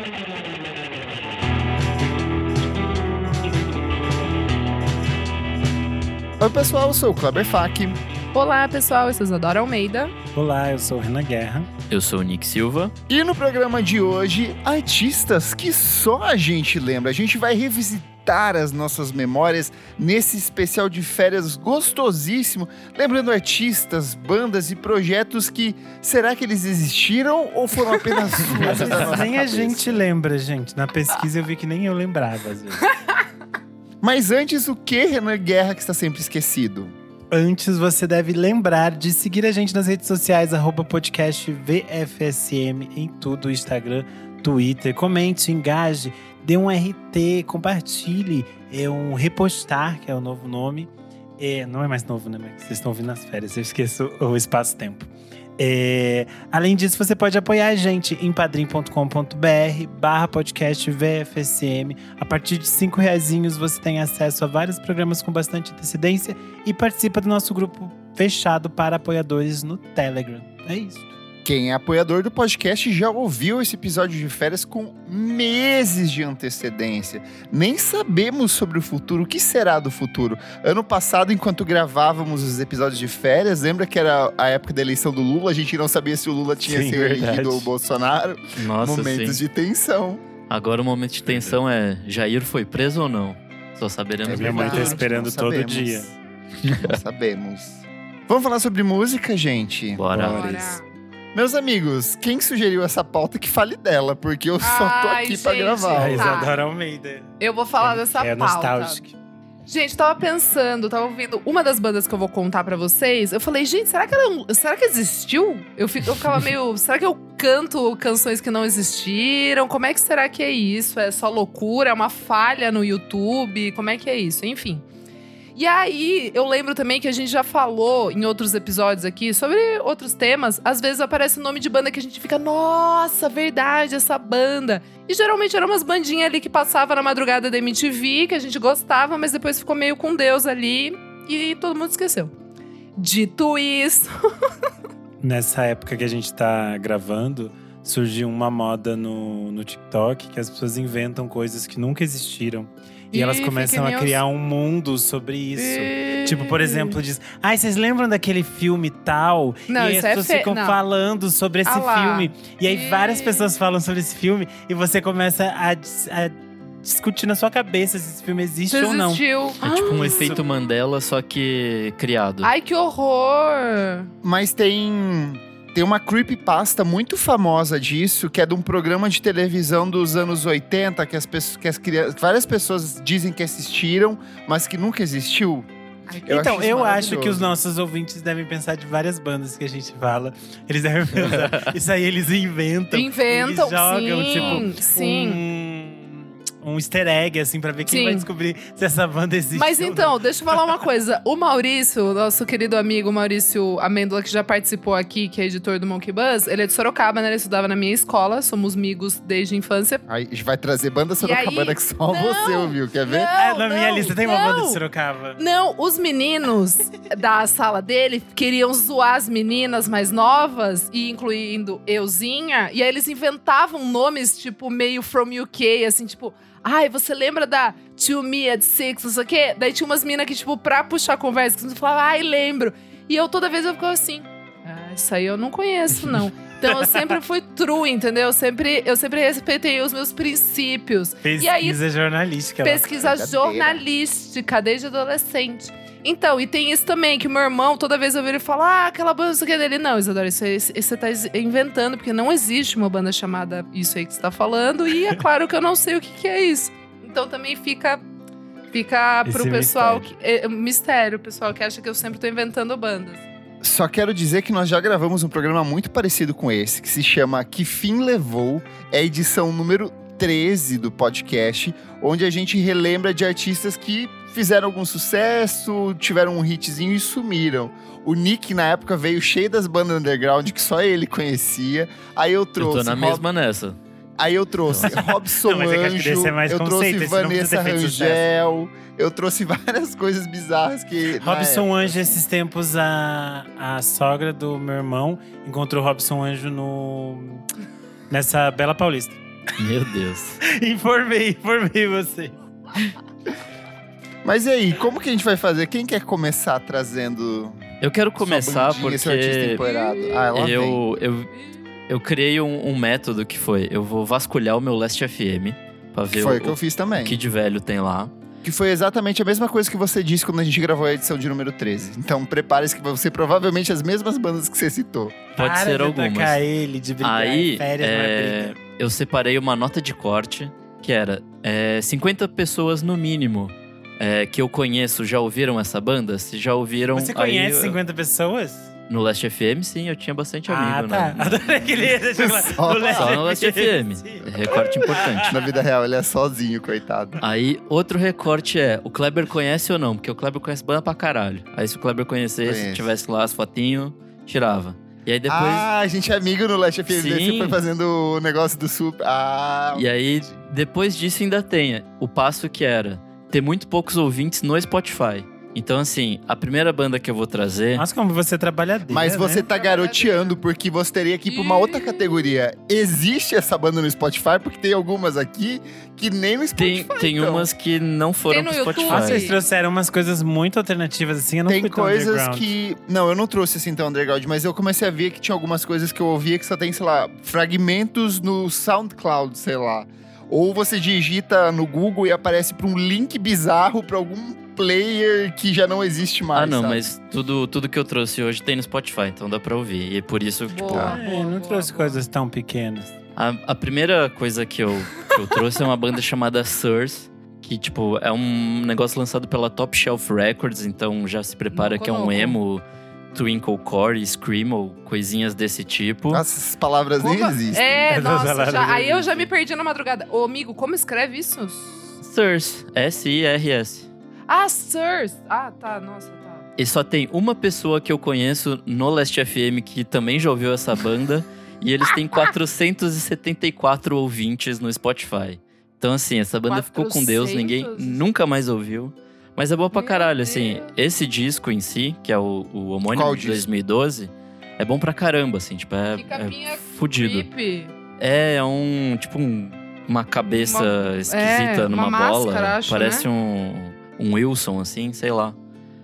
Oi pessoal, eu sou o Kleber Fak. Olá pessoal, eu sou Isadora Almeida. Olá, eu sou o Renan Guerra. Eu sou o Nick Silva. E no programa de hoje, artistas que só a gente lembra. A gente vai revisitar as nossas memórias nesse especial de férias gostosíssimo, lembrando artistas, bandas e projetos que, será que eles existiram ou foram apenas vozes da nossa Nem a cabeça? gente lembra, gente. Na pesquisa eu vi que nem eu lembrava, às vezes. Mas antes, o que, Renan Guerra, que está sempre esquecido? Antes, você deve lembrar de seguir a gente nas redes sociais, @podcastvfsm, em tudo, Instagram, Twitter. Comente, engaje, dê um RT, compartilhe, um repostar, que é o novo nome. Não é mais novo, né? Mas vocês estão ouvindo nas férias, eu esqueço o espaço-tempo. Além disso, você pode apoiar a gente em padrim.com.br/podcastvfsm. A partir de R$5 você tem acesso a vários programas com bastante antecedência e participa do nosso grupo fechado para apoiadores no Telegram. É isso. Quem é apoiador do podcast já ouviu esse episódio de férias com meses de antecedência. Nem sabemos sobre o futuro. O que será do futuro? Ano passado, enquanto gravávamos os episódios de férias, lembra que era a época da eleição do Lula? A gente não sabia se o Lula tinha Sim, sido verdade. elegido ou o Bolsonaro. Nossa, Momentos sim. de tensão. Agora o momento de tensão é: Jair foi preso ou não? Só saberemos Minha mãe tá depois. esperando Não todo sabemos. dia. Não sabemos. Vamos falar sobre música, gente? Bora. Bora. Meus amigos, quem sugeriu essa pauta que fale dela, porque eu só tô Ai, aqui pra gente. gravar. A Tá. Isadora Almeida. Eu vou falar dessa É pauta. nostálgica. Gente, tava tava ouvindo uma das bandas que eu vou contar pra vocês. Eu falei, gente, será que existiu? Eu ficava meio, será que eu canto canções que não existiram? Como é que será que é isso? É só loucura? É uma falha no YouTube? Como é que é isso? Enfim. E aí, eu lembro também que a gente já falou em outros episódios aqui sobre outros temas. Às vezes aparece o nome de banda que a gente fica, nossa, verdade, essa banda. E geralmente eram umas bandinhas ali que passavam na madrugada da MTV, que a gente gostava, mas depois ficou meio com Deus ali e todo mundo esqueceu. Dito isso… Nessa época que a gente tá gravando, surgiu uma moda no TikTok que as pessoas inventam coisas que nunca existiram. E elas começam a criar um mundo sobre isso. Tipo, por exemplo, diz… Ai, vocês lembram daquele filme tal? Não, e aí isso as é pessoas ficam não. falando sobre esse lá. filme. E aí várias pessoas falam sobre esse filme. E você começa a discutir na sua cabeça se esse filme existe ou não. Existiu. É tipo um efeito Mandela, só que criado. Ai, que horror! Mas tem uma creepypasta muito famosa disso, que é de um programa de televisão dos anos 80, que várias pessoas dizem que assistiram, mas que nunca existiu. Então, acho isso eu acho que maravilhoso. os nossos ouvintes devem pensar de várias bandas que a gente fala. Eles devem pensar. Isso aí eles inventam. Inventam, eles jogam, sim, tipo, sim. um easter egg, assim, pra ver quem Sim. vai descobrir se essa banda existe. Mas ou então, não. deixa eu falar uma coisa. O Maurício, nosso querido amigo Maurício Amêndola, que já participou aqui, que é editor do Monkey Buzz, ele é de Sorocaba, né? Ele estudava na minha escola, somos amigos desde a infância. Aí a gente vai trazer banda sorocabana aí- que só Não, você ouviu, quer ver? Na minha lista tem uma banda de Sorocaba. Não, os meninos da sala dele queriam zoar as meninas mais novas, e incluindo euzinha, e aí eles inventavam nomes, tipo, meio from UK, assim, tipo… Ai, você lembra da To Me at Six, não sei o quê? Daí tinha umas minas que, tipo, pra puxar a conversa, que você falava, ai, lembro. E eu, toda vez, eu ficava assim, isso aí eu não conheço, não. Então, eu sempre fui true, entendeu? Eu sempre respeitei os meus princípios. Pesquisa E aí, jornalística. pesquisa Brincadeira. jornalística, desde adolescente. Então, e tem isso também, que o meu irmão, toda vez eu vejo ele falar, aquela banda, isso aqui é dele. Não, Isadora, isso aí você tá inventando, porque não existe uma banda chamada isso aí que você tá falando, e é claro que eu não sei o que é isso. Então também fica pro Esse pessoal mistério, o pessoal que acha que eu sempre tô inventando bandas. Só quero dizer que nós já gravamos um programa muito parecido com esse, que se chama Que Fim Levou, é a edição número 13 do podcast, onde a gente relembra de artistas que fizeram algum sucesso, tiveram um hitzinho e sumiram. O Nick, na época, veio cheio das bandas underground que só ele conhecia. Aí eu trouxe… Eu tô na mesma nessa. Aí eu trouxe Robson Não, mas é que acho que Anjo, desse é mais eu trouxe conceito, esse não precisa Vanessa ter feito Rangel, eu trouxe várias coisas bizarras que… na Robson época, Anjo, esses tempos, a sogra do meu irmão encontrou Robson Anjo nessa Bela Paulista. Meu Deus. Informei você. Mas e aí, como que a gente vai fazer? Quem quer começar trazendo Eu quero sua começar bandinha, seu artista porque empoeirado? Ah, ela vem. eu criei um método que foi... Eu vou vasculhar o meu Last FM pra ver Foi o que eu fiz também. que de velho tem lá. Que foi exatamente a mesma coisa que você disse quando a gente gravou a edição de número 13. Então prepare-se que vai ser provavelmente as mesmas bandas que você citou. Pode Para ser de algumas. atacar ele, de brigar. Aí, Férias não é briga. eu separei uma nota de corte que era 50 pessoas no mínimo que eu conheço já ouviram essa banda? Se já ouviram... Você conhece aí, 50 pessoas? No Last FM, sim, eu tinha bastante amigo. tá. Adorei que ele ia deixar claro. Só no Last FM. Recorte importante. Na vida real, ele é sozinho, coitado. Aí, outro recorte o Kleber conhece ou não? Porque o Kleber conhece banda pra caralho. Aí, se o Kleber conhecesse, Conheço. tivesse lá as fotinhos, tirava. E aí, depois... Ah, a gente é amigo no Last FM. Daí Sim. você foi fazendo o negócio do super. Ah, E aí, depois disso ainda tem o passo que era ter muito poucos ouvintes no Spotify. Então, assim, a primeira banda que eu vou trazer... Nossa, como você é trabalhadeira, mas você né? tá garoteando, porque você teria que ir pra uma outra categoria. Existe essa banda no Spotify? Porque tem algumas aqui que nem no Spotify. Tem então. umas que não foram Tem no pro YouTube. Spotify. Nossa, vocês trouxeram umas coisas muito alternativas, assim, eu não Tem fui tão coisas underground. que... Não, eu não trouxe assim tão underground, mas eu comecei a ver que tinha algumas coisas que eu ouvia que só tem, sei lá, fragmentos no SoundCloud, sei lá. Ou você digita no Google e aparece pra um link bizarro pra algum player que já não existe mais, Ah, não, sabe? mas tudo que eu trouxe hoje tem no Spotify, então dá pra ouvir. E é por isso, tipo, Boa. Não trouxe coisas tão pequenas. a primeira coisa que eu trouxe é uma banda chamada Sirs, que, tipo, é um negócio lançado pela Top Shelf Records, então já se prepara Não que é um conheço. emo, twinklecore, screamo, coisinhas desse tipo. Nossa, essas palavras nem Como- existem. Nossa, aí eu já me perdi na madrugada. Ô, amigo, como escreve isso? Sirs, S-I-R-S. Ah, Sirs. Ah, tá, nossa, tá. E só tem uma pessoa que eu conheço no Last FM que também já ouviu essa banda. E eles têm 474 ouvintes no Spotify. Então, assim, essa banda ficou com Deus, ninguém 400? nunca mais ouviu. Mas é boa pra Meu caralho, assim. Deus. Esse disco em si, que é o homônimo Qual de disco? 2012, é bom pra caramba, assim. Tipo, Que capinha é fudido. creepy. É uma cabeça esquisita numa uma bola. máscara, acho, Parece né? um Wilson, assim, sei lá.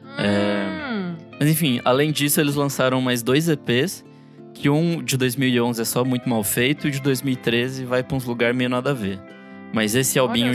Mas enfim, além disso, eles lançaram mais 2 EPs, que um de 2011 é só muito mal feito e o de 2013 vai pra uns lugares meio nada a ver. Mas esse albinho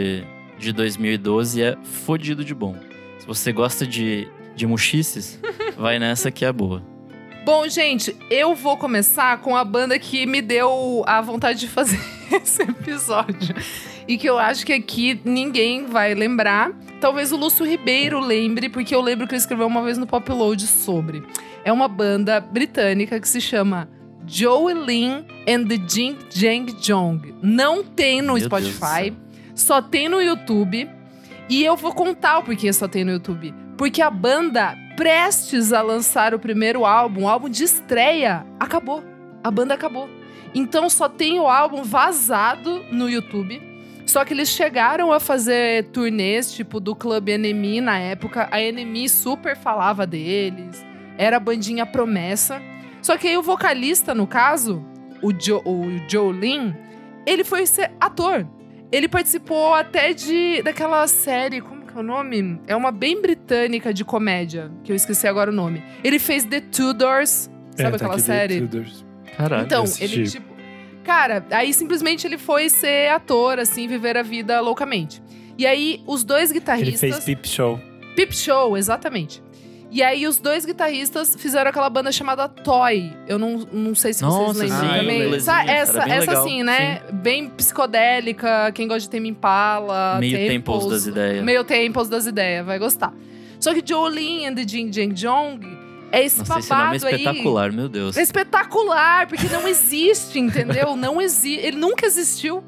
de 2012 é fodido de bom. Se você gosta de muxices, vai nessa que é boa. Bom, gente, eu vou começar com a banda que me deu a vontade de fazer esse episódio. E que eu acho que aqui ninguém vai lembrar. Talvez o Lúcio Ribeiro lembre, porque eu lembro que ele escreveu uma vez no Popload sobre. É uma banda britânica que se chama Joey Lynn and the Jing Jang Jong. Não tem no Meu Spotify, Deus só tem no YouTube. E eu vou contar o porquê só tem no YouTube. Porque a banda, prestes a lançar o primeiro álbum, o álbum de estreia, acabou. A banda acabou. Então só tem o álbum vazado no YouTube. Só que eles chegaram a fazer turnês, tipo, do Club NME na época. A NME super falava deles. Era a bandinha promessa. Só que aí o vocalista, no caso, o Joe Lynn, ele foi ser ator. Ele participou até daquela série, como que é o nome? É uma bem britânica de comédia, que eu esqueci agora o nome. Ele fez The Tudors, sabe aquela série? Caralho. Então, assisti. ele tipo... Cara, aí simplesmente ele foi ser ator, assim, viver a vida loucamente. E aí, os dois Ele guitarristas... fez Peep Show. Peep Show, exatamente. E aí, os dois guitarristas fizeram aquela banda chamada Toy. Eu não sei se Nossa, vocês lembram sim, também. inglesinha, era Essa bem legal, sim, né? Bem psicodélica, quem gosta de Tame Impala. Meio Temples das ideias. Meio Temples das ideias, vai gostar. Só que Jolene and the Jing Jang Jong é esse Nossa, esse nome é babado aí. espetacular, meu Deus. É espetacular, porque não existe, entendeu? Não existe. Ele nunca existiu.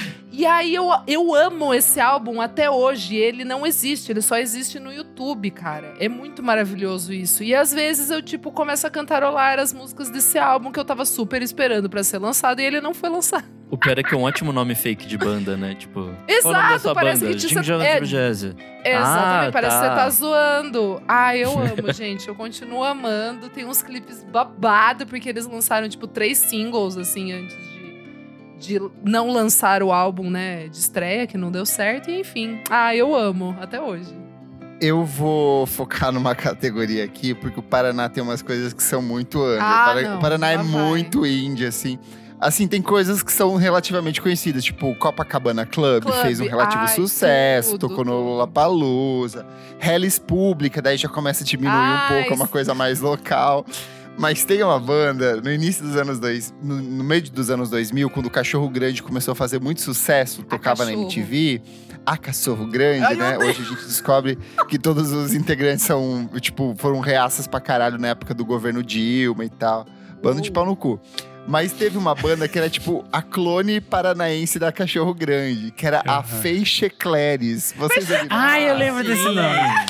E aí eu amo esse álbum até hoje. Ele não existe, ele só existe no YouTube, cara. É muito maravilhoso isso. E às vezes eu, tipo, começo a cantarolar as músicas desse álbum que eu tava super esperando pra ser lançado e ele não foi lançado. O pior é que é um ótimo nome fake de banda, né? Tipo, qual o nome da Exato, sua parece banda? que Jim Jones é, Jazz. exatamente, parece que tá. você tá zoando. Ah, eu amo, gente. Eu continuo amando. Tem uns clipes babado, porque eles lançaram, tipo, 3 singles, assim, antes de não lançar o álbum, né, de estreia, que não deu certo, e enfim. Eu amo, até hoje. Eu vou focar numa categoria aqui, porque o Paraná tem umas coisas que são muito under. Não, o Paraná é lá vai. muito indie, assim. Assim, tem coisas que são relativamente conhecidas, tipo o Copacabana Club fez um relativo sucesso, tocou no Lollapalooza. Hellis Pública, daí já começa a diminuir um pouco, é uma coisa mais local. Mas tem uma banda, no início dos anos no meio dos anos 2000, quando o Cachorro Grande começou a fazer muito sucesso, tocava na MTV. A Cachorro Grande, né? Hoje a gente descobre que todos os integrantes foram reaças pra caralho na época do governo Dilma e tal. Bando de pau no cu. Mas teve uma banda que era tipo a clone paranaense da Cachorro Grande, que era a Feixe Cleres. Vocês ouviram? Eu lembro desse nome.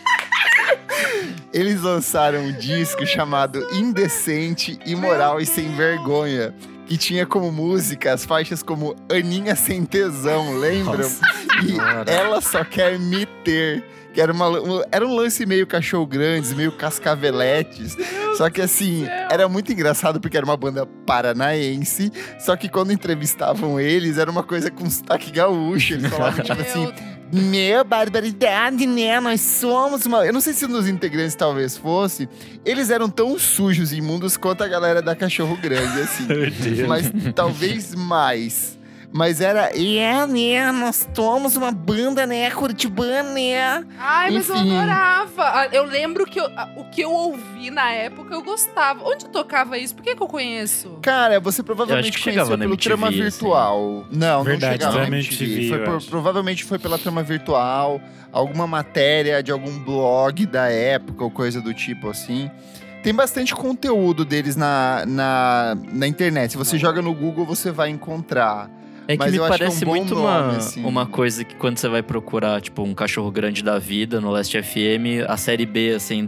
Eles lançaram um disco chamado Indecente, Imoral e Sem Vergonha, que tinha como música as faixas como Aninha Sem Tesão, lembram? Nossa, e Ela Só Quer Me Ter. Que era um lance meio Cachorro Grandes, meio Cascaveletes. Só que assim, era muito engraçado porque era uma banda paranaense. Só que quando entrevistavam eles, era uma coisa com sotaque gaúcho. Eles falavam tipo assim, meu, barbaridade, né? Nós somos uma... Eu não sei se um dos integrantes talvez fosse. Eles eram tão sujos e imundos quanto a galera da Cachorro Grande, assim. Mas talvez mais. Mas era, né, nós somos uma banda, né, curitibana, né. Mas eu adorava. Eu lembro que o que eu ouvi na época, eu gostava. Onde tocava isso? Por que eu conheço? Cara, você provavelmente conheceu pelo MTV, Trama Virtual. Não, verdade, não chegava na na MTV. Provavelmente foi pela Trama Virtual, alguma matéria de algum blog da época ou coisa do tipo, assim. Tem bastante conteúdo deles na internet. Se você joga no Google, você vai encontrar. É que Mas me eu acho que é um parece bom muito nome, assim. uma coisa que quando você vai procurar, tipo, um Cachorro Grande da vida no Last FM, a série B, assim,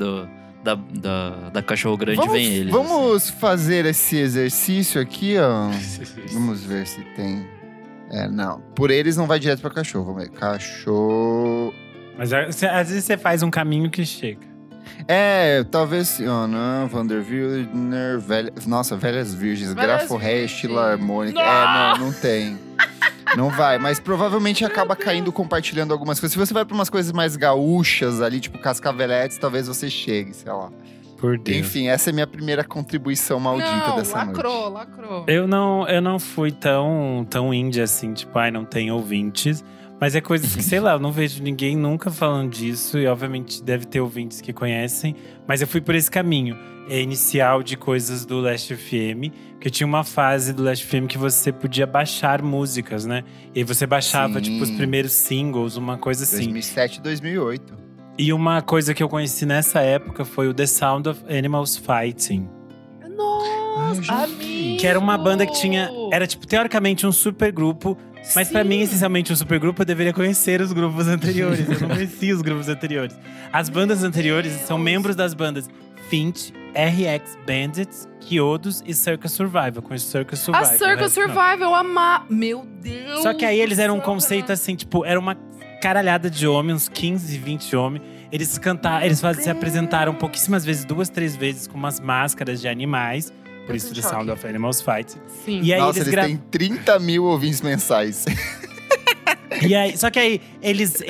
da Cachorro Grande vem eles. Vamos fazer esse exercício aqui, ó. Vamos ver se tem. Não. Por eles não vai direto pra cachorro. Vamos ver. Cachorro. Mas às vezes você faz um caminho que chega. Talvez Vanderbilt, Nossa, Velhas Virgens, Grafo Ré, estilo harmônico. Não tem. Não vai, mas provavelmente acaba caindo compartilhando algumas coisas. Se você vai pra umas coisas mais gaúchas ali, tipo Cascaveletes, talvez você chegue, sei lá. Por Deus. Enfim, essa é a minha primeira contribuição maldita dessa noite. Lacrou. Eu não fui tão indie assim, tipo, não tem ouvintes. Mas é coisas que, sei lá, eu não vejo ninguém nunca falando disso. E obviamente deve ter ouvintes que conhecem. Mas eu fui por esse caminho inicial de coisas do Last FM. Porque tinha uma fase do Last FM que você podia baixar músicas, né? E aí você baixava, tipo, os primeiros singles, uma coisa assim. 2007, 2008. E uma coisa que eu conheci nessa época foi o The Sound of Animals Fighting. Nossa, amigo! Que era uma banda que tinha… Era, tipo, teoricamente um super grupo. Mas pra mim, essencialmente, um supergrupo, eu deveria conhecer os grupos anteriores. Eu não conhecia os grupos anteriores. As bandas anteriores são membros das bandas Finch, RX Bandits, Kyodos e Circus Survival. Eu conheço Circus Survival. A Circus Survival, eu amava. Meu Deus! Só que aí eles eram um conceito assim, tipo… Era uma caralhada de homens, uns 15, 20 homens. Eles se apresentaram pouquíssimas vezes, 2, 3 vezes, com umas máscaras de animais. Por isso, The Sound of Animals Fight. Sim. E aí Nossa, eles têm 30 mil ouvintes mensais. E aí, só que aí, eles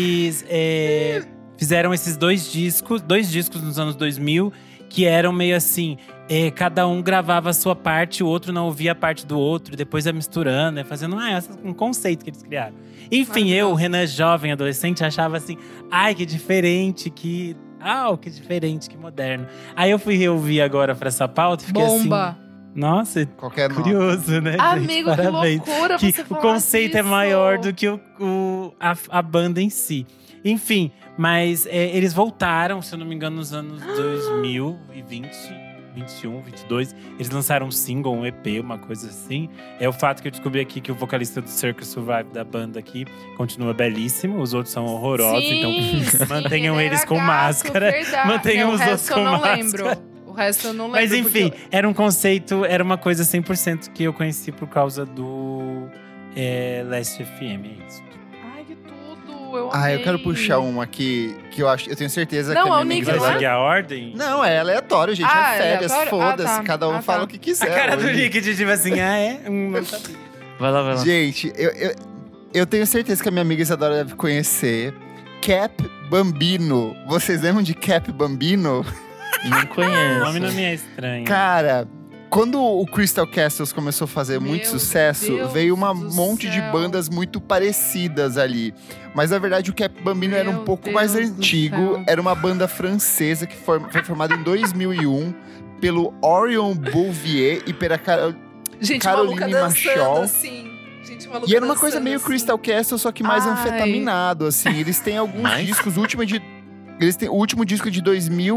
fizeram esses dois discos nos anos 2000, que eram meio assim… cada um gravava a sua parte, o outro não ouvia a parte do outro. Depois ia misturando, fazendo um conceito que eles criaram. Enfim, eu, Renan, jovem, adolescente, achava assim… Ai, que diferente, que diferente, que moderno. Aí eu fui reouvir agora pra essa pauta e fiquei Bomba. assim… Nossa, Qualquer curioso, né, gente? Amigo, Parabéns. que loucura Que você o falar conceito é disso. maior do que a banda em si. Enfim, mas eles voltaram, se eu não me engano, nos anos 2020, 21, 22. Eles lançaram um single, um EP, uma coisa assim. É o fato que eu descobri aqui que o vocalista do Circus Survive da banda aqui continua belíssimo. Os outros são horrorosos, então mantenham eles com máscara. Mantenham os outros com máscara. O resto eu não lembro. Mas enfim, era um conceito, era uma coisa 100% que eu conheci por causa do Last FM, é isso. Ai, que tudo, eu amei. Eu quero puxar uma aqui que eu tenho certeza Não, que a o minha Nick Vai não é? seguir a ordem? Não, é aleatório, gente. É férias, aleatório? foda-se. Tá. Cada um fala o que A quiser. cara do hoje. Nick de tipo assim, não sabia. Vai lá. Gente, eu tenho certeza que a minha amiga Isadora deve conhecer. Cap Bambino. Vocês lembram de Cap Bambino? Não O conheço. nome não me é estranho. Cara, quando o Crystal Castles começou a fazer muito Meu sucesso, Deus veio um do monte de céu. bandas muito parecidas ali. Mas na verdade o Cap Bambino era um Meu pouco mais Deus do antigo. céu. Era uma banda francesa que foi formada em 2001 pelo Orion Bouvier e pela Gente, Caroline maluca dançando, Marchal. assim. Gente, maluca E era uma coisa dançando, meio assim. Crystal Castle, só que mais Ai. anfetaminado, assim. Eles têm alguns Mas- discos, eles têm o último disco de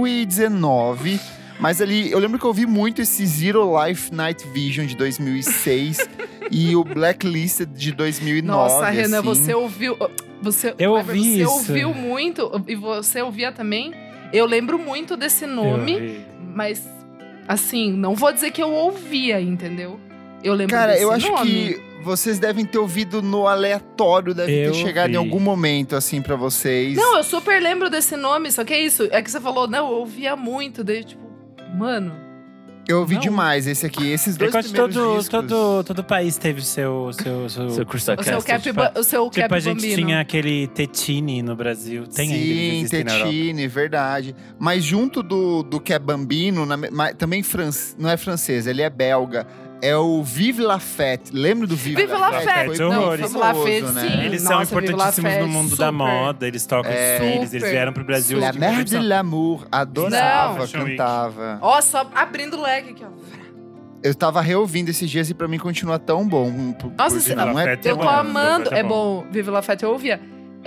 2019. Mas ali, eu lembro que eu ouvi muito esse Zero Life Night Vision de 2006 e o Blacklisted de 2009. Nossa, Renan, assim. você ouviu... Eu ouvi Você isso. ouviu muito, e você ouvia também. Eu lembro muito desse nome, Eu vi. mas, assim, não vou dizer que eu ouvia, entendeu? Eu lembro Cara, desse eu acho nome. que vocês devem ter ouvido no aleatório, deve Eu ter chegado em ouvi. algum momento, assim, pra vocês. Não, eu super lembro desse nome, só que é isso. É que você falou, não, eu ouvia muito. Daí, tipo, mano... Eu ouvi não. demais esse aqui. Esses dois Enquanto primeiros discos. todo país teve seu Seu Crystal O seu Castles. Cap, o seu Tipo, Cap a gente Bambino. tinha aquele Tetini no Brasil. Tem ainda, eles Sim, existem na Europa. Tetini, verdade. Mas junto do que é Bambino, também não é francês, ele é belga. É o Vive la Fête. Lembra do Vive, Vive la Fête. Foi Não, muito Vive la famoso, Fête, né? sim. Eles são Nossa, Vive la importantíssimos no Fête, mundo da super. moda, eles tocam É. os filhos, eles Super. vieram pro Brasil. La tipo, Mère eles de são- l'amour. Adorava, Não. Fashion Week. cantava. Ó, só abrindo o leque aqui, ó. Eu tava reouvindo esses dias e pra mim continua tão bom. Nossa, Porque se- não é Fête Eu bom, tô amando. Vive la Fête É bom, Vive la Fête, eu ouvia.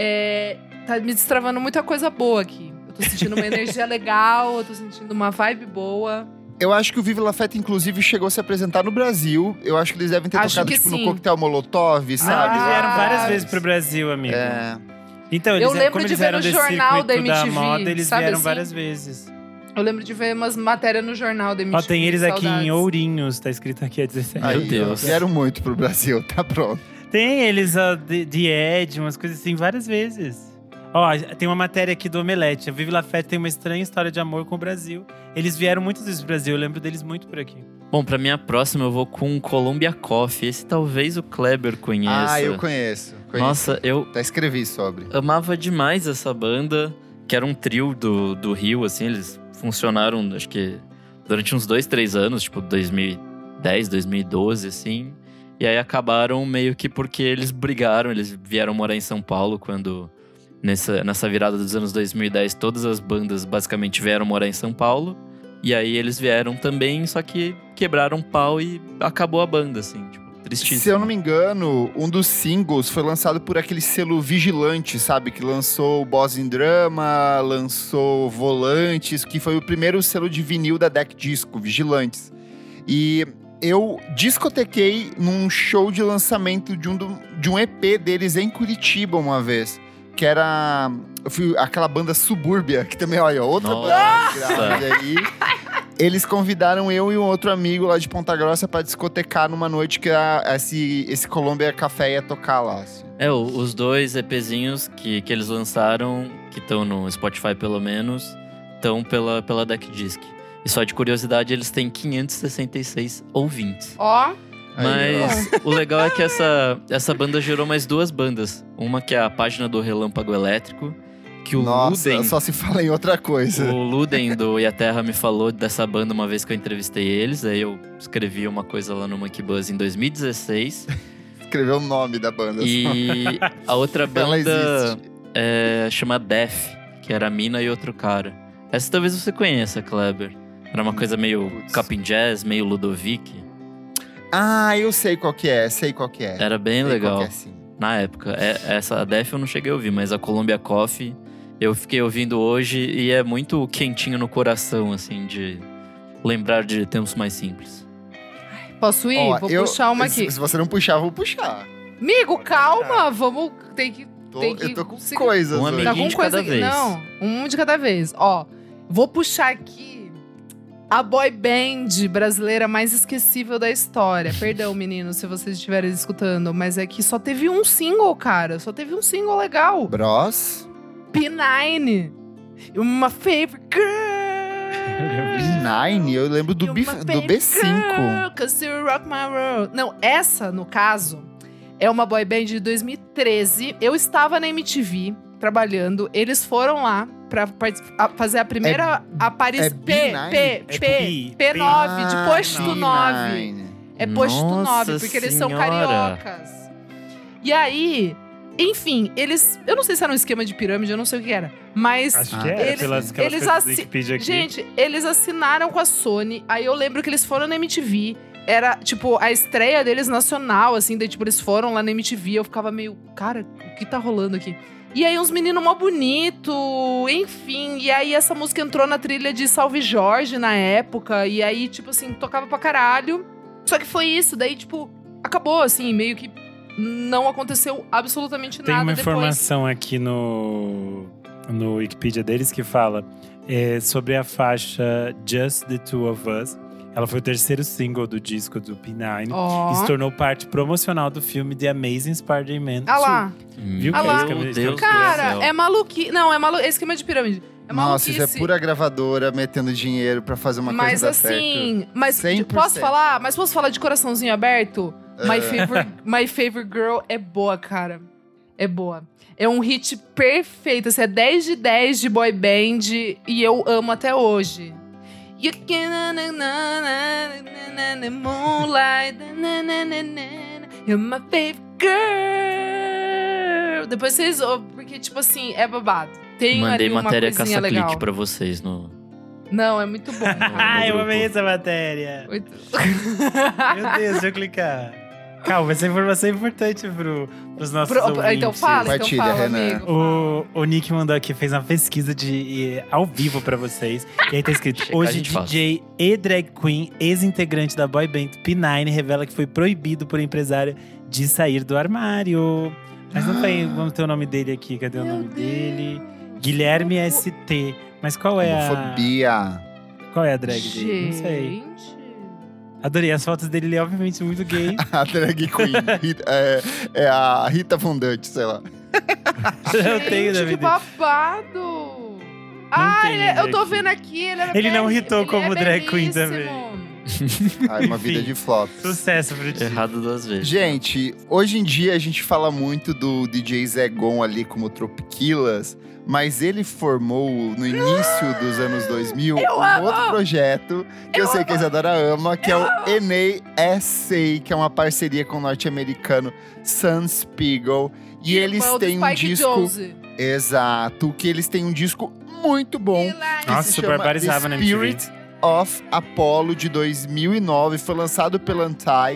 Tá me destravando muita coisa boa aqui. Eu tô sentindo uma energia legal, eu tô sentindo uma vibe boa. Eu acho que o Vive la Fête, inclusive, chegou a se apresentar no Brasil. Eu acho que eles devem ter Acho tocado, que tipo, sim. no Coquetel Molotov, Não, sabe? eles vieram várias Ah, vezes pro Brasil, amigo. É. Então, Eu eles, lembro como de eles ver eram no desse jornal circuito da MTV, moda, eles sabe vieram assim? várias vezes. Eu lembro de ver umas matérias no jornal da MTV. Ó, tem eles aqui saudades. em Ourinhos, tá escrito aqui a 17. Aí, Meu Deus. Vieram muito pro Brasil, tá pronto. Tem eles, ó, de Ed, umas coisas assim, várias vezes. Ó, tem uma matéria aqui do Omelete. A Vive la Fête tem uma estranha história de amor com o Brasil. Eles vieram muitas vezes pro Brasil, eu lembro deles muito por aqui. Bom, pra minha próxima eu vou com Columbia Coffee. Esse talvez o Kleber conheça. Ah, eu conheço. Nossa, eu Até escrevi sobre. amava demais essa banda, que era um trio do Rio, assim, eles funcionaram, acho que durante uns 2-3 anos, tipo 2010, 2012, assim. E aí acabaram meio que porque eles brigaram, eles vieram morar em São Paulo quando, nessa virada dos anos 2010, todas as bandas basicamente vieram morar em São Paulo. E aí eles vieram também, só que quebraram pau e acabou a banda, assim, tipo, tristíssimo. Se eu não me engano, um dos singles foi lançado por aquele selo Vigilante, sabe? Que lançou o Boss in Drama, lançou Volantes, que foi o primeiro selo de vinil da Deck Disco, Vigilantes. E eu discotequei num show de lançamento de um EP deles em Curitiba uma vez. Que era aquela banda Subúrbia, que também, olha, outra Nossa. banda grande aí. Eles convidaram eu e um outro amigo lá de Ponta Grossa pra discotecar numa noite que esse Columbia Café ia tocar lá. Assim. Os dois EPzinhos que eles lançaram, que estão no Spotify pelo menos, estão pela Deck Disc. E só de curiosidade, eles têm 566 ouvintes. Ó, Aí, Mas o legal é que essa banda gerou mais duas bandas. Uma que é a página do Relâmpago Elétrico, que o Nossa, Luden, só se fala em outra coisa. o Luden do E a Terra me falou dessa banda uma vez que eu entrevistei eles. Aí eu escrevi uma coisa lá no Monkey Buzz em 2016. Escreveu o nome da banda. E a outra Ela banda existe. chama Def, que era a mina e outro cara. Essa talvez você conheça, Kleber. Era uma coisa meio Putz. Capin Jazz, meio Ludovic. Ah, eu sei qual que é, sei qual que é. Era bem Sei legal. qual que é, sim. Na época. A Def eu não cheguei a ouvir, mas a Columbia Coffee eu fiquei ouvindo hoje e é muito quentinho no coração, assim, de lembrar de tempos mais simples. posso ir? Ó, Vou eu- puxar uma aqui. Se você não puxar, eu vou puxar. Amigo, calma, vamos... Tem que... Tem que Eu tô com seguir. coisas Um hoje. amiguinho Tá com de coisa cada aqui. vez. Não, um de cada vez. Ó, vou puxar aqui a boy band brasileira mais esquecível da história. Perdão, meninos, se vocês estiverem escutando, mas é que só teve um single, cara. Só teve um single legal. Bros? P9. Uma favorite girl. B9, eu lembro do B5. Cause you rock my world. Não, essa, no caso, é uma boy band de 2013. Eu estava na MTV trabalhando. Eles foram lá pra fazer a primeira aparição. P9, de posto 9. É posto 9, porque eles são cariocas. E aí, enfim, eles... Eu não sei se era um esquema de pirâmide, eu não sei o que era. Mas acho que era, Gente, eles assinaram com a Sony. Aí eu lembro que eles foram na MTV. Era, tipo, a estreia deles nacional, assim. Daí, tipo, eles foram lá na MTV. Eu ficava meio, cara, o que tá rolando aqui? E aí, uns meninos mó bonito, enfim. E aí, essa música entrou na trilha de Salve Jorge na época. E aí, tipo assim, tocava pra caralho. Só que foi isso. Daí, tipo, acabou, assim, meio que não aconteceu absolutamente nada. Tem uma depois. informação aqui no Wikipedia deles que fala sobre a faixa Just the Two of Us. Ela foi o terceiro single do disco do P9 e se tornou parte promocional do filme The Amazing Spider-Man 2. Ah lá. Viu? Ah lá. Meu Deus Cara, é maluquice. Não, é esquema de pirâmide. É Nossa, maluquice. isso é pura gravadora metendo dinheiro pra fazer uma coisa dar certo. Mas 100%. posso falar? Mas posso falar de coraçãozinho aberto? My Favorite Girl é boa, cara. É boa. É um hit perfeito. Assim, é 10 de 10 de boy band e eu amo até hoje. You can moonlight, you're my favorite girl. Depois vocês ouvem, porque, tipo assim, é babado. Tem Mandei ali uma matéria coisinha legal. caça-clique pra vocês no... Não, é muito bom. Ah, eu amei essa matéria. Muito... Meu Deus, deixa eu clicar. Calma, essa informação é importante pros nossos ouvintes. Então fala, Renan. amigo. O Nick mandou aqui, fez uma pesquisa ao vivo pra vocês. E aí tá escrito: hoje DJ e drag queen, ex-integrante da boy band P9, revela que foi proibido por empresário de sair do armário. Mas não tem, vamos ter o nome dele aqui. Cadê o nome dele? Guilherme ST. Mas qual é Homofobia. Qual é a drag dele? Não sei. Adorei, as fotos dele, ele é obviamente muito gay. A drag queen. É a Rita Von-Dutch, sei lá. Eu tenho, que babado! Eu tô vendo aqui, ele não hitou como drag queen também. Uma vida de flops. Sucesso pro dia. Errado 2 vezes. Gente, hoje em dia a gente fala muito do DJ Zé Gon ali como Tropiquilas, mas ele formou no início dos anos 2000 outro projeto que eu sei que a Isadora ama, que é o NASA, que é uma parceria com o norte-americano Sun Spiegel. E eles têm um disco... Exato, que eles têm um disco muito bom. Nossa, super barbarizava na MTV. Spirit of Apollo, de 2009. Foi lançado pela Antai.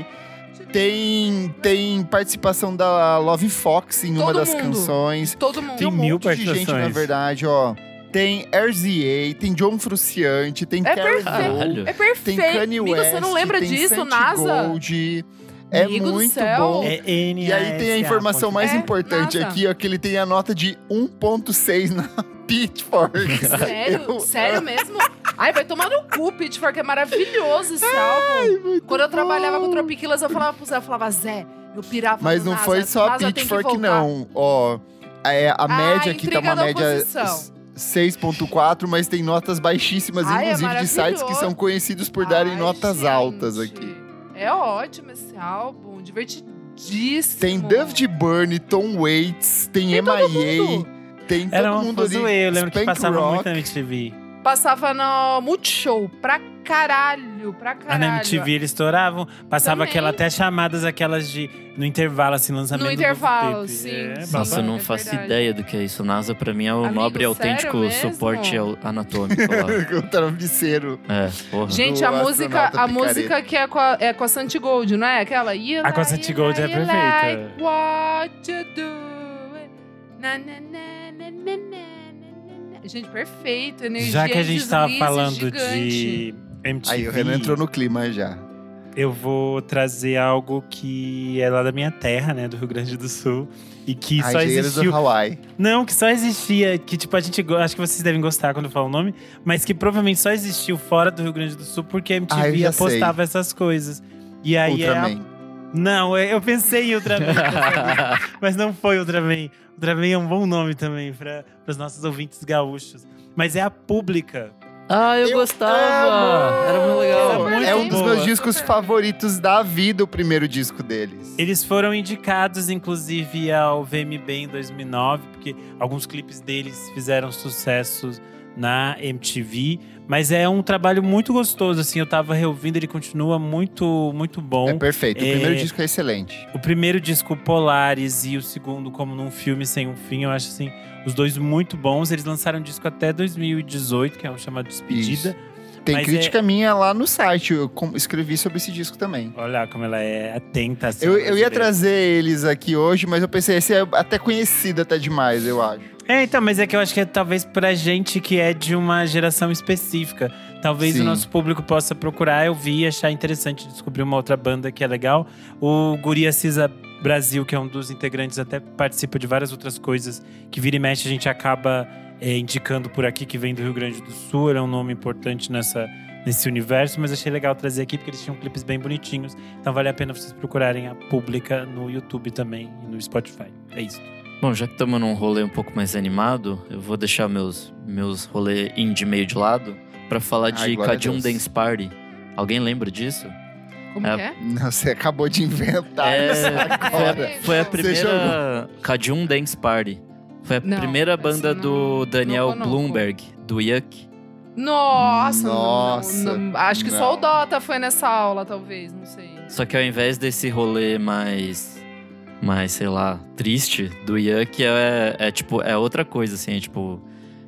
Tem participação da Love Fox em uma das canções. Todo mundo. Tem um monte de gente, na verdade, ó. Tem RZA, tem John Frusciante, tem Carrie Cole, É perfeito. tem Kanye Amigo, West, você não lembra tem disso, Santi NASA? Gold. É Amigo muito do céu. bom. É E aí tem a informação mais importante NASA. aqui, ó, que ele tem a nota de 1.6 na Pitchfork. Sério mesmo? Ai, vai tomar no cu, Pitchfork. É maravilhoso esse álbum. Quando eu trabalhava com Tropiquilas, eu falava pro Zé, Zé, eu pirava Mas no não NASA. foi só NASA Pitchfork, não. Ó, a média aqui tá uma média 6.4, mas tem notas baixíssimas, inclusive de sites que são conhecidos por darem notas altas aqui. É ótimo esse álbum, divertidíssimo. Tem David Byrne, Tom Waits, tem M.I.A., tem todo mundo ali. Eu lembro que Spank passava Rock. muito na MTV. Passava no Multishow, pra caralho. Na MTV eles estouravam. Passava até chamadas, aquelas de... No intervalo, assim, lançamento no do intervalo, novo sim. Nossa, eu não faço ideia do que é isso. NASA, pra mim, é o nobre e autêntico suporte anatômico lá. O travesseiro. Porra. Gente, a música que é com a Santi Gold, não é? Aquela... A com a Santi Gold é perfeita. Like what you do. Na, na, na, na, na, na. Gente, perfeito. Energia. Já que a gente tava falando gigante. de MTV... Aí o Renan entrou no clima já. Eu vou trazer algo que é lá da minha terra, né? Do Rio Grande do Sul. E que só existiu... do Hawaii. Não, que só existia... Que tipo, a gente... Acho que vocês devem gostar quando eu falo o nome. Mas que provavelmente só existiu fora do Rio Grande do Sul porque a MTV apostava essas coisas. E aí Ultraman. Não, eu pensei em Ultraman. Mas não foi Ultraman. Ultraman é um bom nome também para os nossos ouvintes gaúchos. Mas é a Pública. Ah, eu gostava! amo! Era muito legal. Era É um muito dos boa. meus discos favoritos da vida, o primeiro disco deles. Eles foram indicados, inclusive, ao VMB em 2009, porque alguns clipes deles fizeram sucessos na MTV. Mas é um trabalho muito gostoso, assim. Eu tava reouvindo, ele continua muito, muito bom. É perfeito. O É. primeiro disco é excelente. O primeiro disco, Polaris, e o segundo, Como Num Filme Sem Um Fim, eu acho, assim, os dois muito bons. Eles lançaram um disco até 2018, que é um chamado Despedida. Tem Mas crítica minha lá no site. Eu escrevi sobre esse disco também. Olha como ela é atenta. Assim, Eu ia brasileira. trazer eles aqui hoje, mas eu pensei, esse é até conhecido até demais, eu acho. Então, mas é que eu acho que é talvez pra gente que é de uma geração específica. Talvez Sim. o nosso público possa procurar, eu vi e achar interessante descobrir uma outra banda que é legal. O Guria Cisa Brasil, que é um dos integrantes, até participa de várias outras coisas que vira e mexe a gente acaba indicando por aqui, que vem do Rio Grande do Sul. Ele é um nome importante nesse universo, mas achei legal trazer aqui porque eles tinham clipes bem bonitinhos. Então vale a pena vocês procurarem a Pública no YouTube também e no Spotify. É isso. Bom, já que estamos num rolê um pouco mais animado, eu vou deixar meus rolê indie meio de lado pra falar de glória a Cadium Deus. Dance Party. Alguém lembra disso? Como É. que é? Não, você acabou de inventar isso agora. Foi a Você primeira Cadium Dance Party. Foi a Não, primeira essa banda não- do Daniel não conozco. Bloomberg, do Yuck. Nossa, Nossa, não, acho que só não. o Dota foi nessa aula, talvez, não sei. Só que ao invés desse rolê mais sei lá, triste do Yuck, é outra coisa, assim, é tipo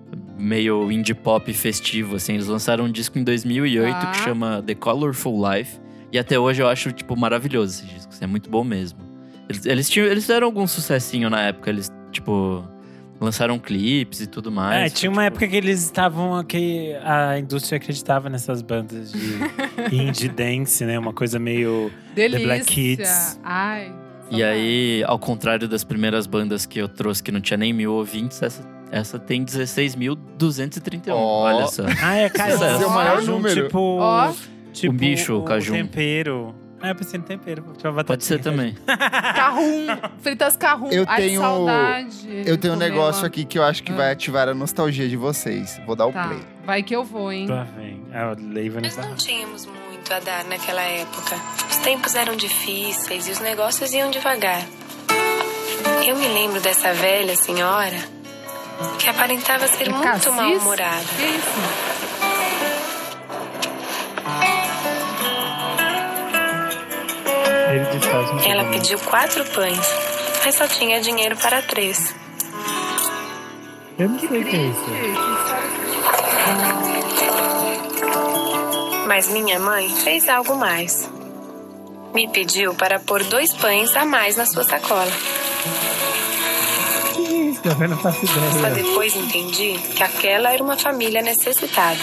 meio indie pop festivo, assim. Eles lançaram um disco em 2008 Tá. que chama The Colorful Life. E até hoje eu acho, tipo, maravilhoso esse disco, assim, é muito bom mesmo. Eles fizeram algum sucessinho na época, eles, tipo, lançaram clipes e tudo mais. Tinha uma época que eles estavam que a indústria acreditava nessas bandas de indie dance, né? Uma coisa meio Delícia. Black Kids. Ai. E aí, ao contrário das primeiras bandas que eu trouxe, que não tinha nem 1.000 ouvintes, essa tem 16.231. Ó. Olha só. É Cajun. Esse é o maior Cajun, número. Ó. Tipo O bicho, o Cajun. tempero. Eu pensei no tempero. Tinha uma Pode ser batatinha. também. Carrum, fritas carrum. Eu Ai, tenho- saudade. Eu tenho um Comer negócio lá. aqui que eu acho que vai ativar a nostalgia de vocês. Vou dar o Tá, play. vai que eu vou, hein? Lá vem. A Leiva Nós nessa. não tínhamos muito a dar naquela época. Os tempos eram difíceis e os negócios iam devagar. Eu me lembro dessa velha senhora que aparentava ser muito Cassis? mal-humorada. Que isso? Ele distorce um Ela pouco. pediu 4 pães, mas só tinha dinheiro para 3. Eu não sei o que é isso. Mas minha mãe fez algo mais. Me pediu para pôr 2 pães a mais na sua sacola. Que isso? Eu não faço Só ideia. depois entendi que aquela era uma família necessitada.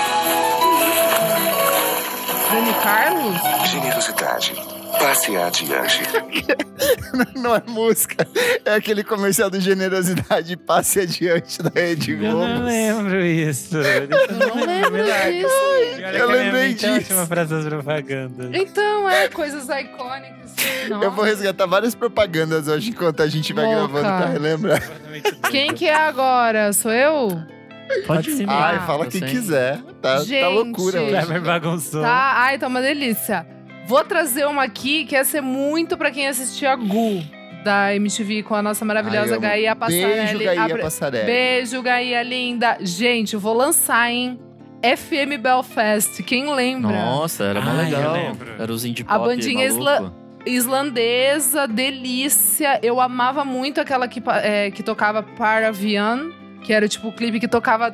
Dani Carlos? Generosidade. Passe adiante. Não é música, é aquele comercial do Generosidade Passe Adiante da Rede Eu Globo. não lembro isso. Eu não lembro disso. Eu lembrei disso. Ótima pra essas propagandas. Então, coisas icônicas. Eu vou resgatar várias propagandas hoje enquanto a gente vai Louca. gravando pra relembrar. Quem que é agora? Sou eu? Pode ser. Ai, Ah, fala eu quem sei. quiser. Tá Gente. loucura hoje. Kleber bagunçou. Tá? Ai, tá uma delícia. Vou trazer uma aqui que ia ser muito pra quem assistia a Gu, da MTV, com a nossa maravilhosa Ai, amo. Gaia Passarelli. Beijo, Gaia Passarelli. Beijo, Gaia linda. Gente, eu vou lançar, hein? FM Belfast, quem lembra? Nossa, era mó Ai, legal. eu lembro. Era os indie A pop bandinha maluco. Islandesa, delícia. Eu amava muito aquela que tocava Paravian, que era tipo o clipe que tocava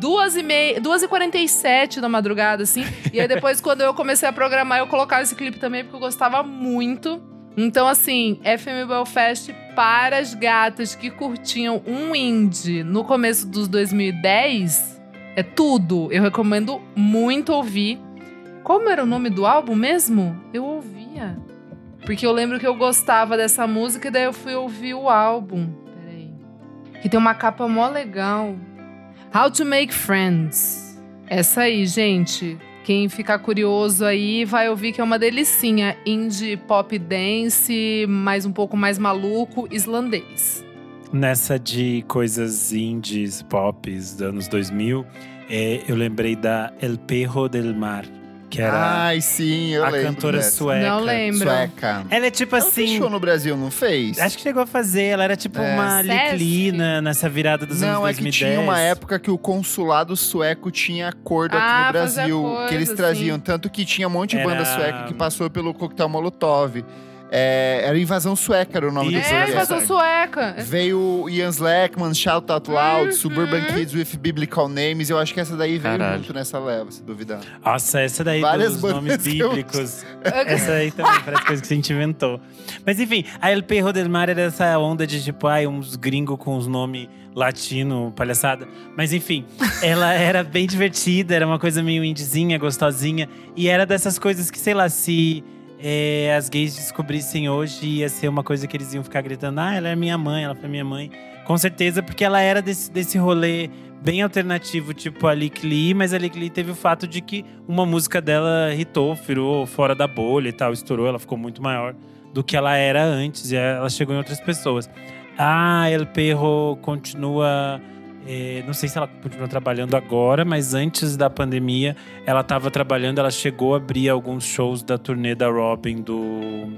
2h47 da madrugada, assim. E aí depois, quando eu comecei a programar, eu colocava esse clipe também, porque eu gostava muito. Então, assim, FM Belfast para as gatas que curtiam um indie no começo dos 2010, é tudo. Eu recomendo muito ouvir. Como era o nome do álbum mesmo? Eu ouvia. Porque eu lembro que eu gostava dessa música e daí eu fui ouvir o álbum. Peraí. Que tem uma capa mó legal. How to Make Friends. Essa aí, gente. Quem ficar curioso aí vai ouvir que é uma delicinha. Indie pop dance, mais um pouco mais maluco, islandês. Nessa de coisas indies, pops dos anos 2000, eu lembrei da El Perro del Mar, que era Ai, sim, eu a lembro cantora dessa. sueca. Não lembro. Sueca. Ela é tipo Ela fez assim. show no Brasil, não fez? Acho que chegou a fazer. Ela era tipo uma Sesc? Liklina nessa virada dos anos Não, é 2010. que tinha uma época que o consulado sueco tinha acordo aqui Ah, no fazia Brasil, coisa, que eles traziam. sim. Tanto que tinha um monte de banda Era- sueca que passou pelo Coquetel Molotov. Era Invasão Sueca, era o nome Isso, do projeto. Invasão Sueca. Veio o Ian Slackman, Shout Out Loud, Uhum. Suburban Kids with Biblical Names. Eu acho que essa daí veio Caralho. junto nessa leva, se duvidar. Nossa, essa daí Várias dos bandas nomes que eu- bíblicos. Essa aí também parece coisa que a gente inventou. Mas enfim, a El Perro del Mar era essa onda de tipo, uns gringos com os nomes latino, palhaçada. Mas enfim, ela era bem divertida, era uma coisa meio indiezinha, gostosinha. E era dessas coisas que, sei lá, se as gays descobrissem hoje, ia ser uma coisa que eles iam ficar gritando: ela é minha mãe, ela foi minha mãe. Com certeza, porque ela era desse rolê bem alternativo, tipo a Lick Lee, mas a Lick Lee teve o fato de que uma música dela hitou, virou fora da bolha e tal, estourou, ela ficou muito maior do que ela era antes, e ela chegou em outras pessoas. A El Perro continua, não sei se ela continua trabalhando agora, mas antes da pandemia ela estava trabalhando, ela chegou a abrir alguns shows da turnê da Robin, do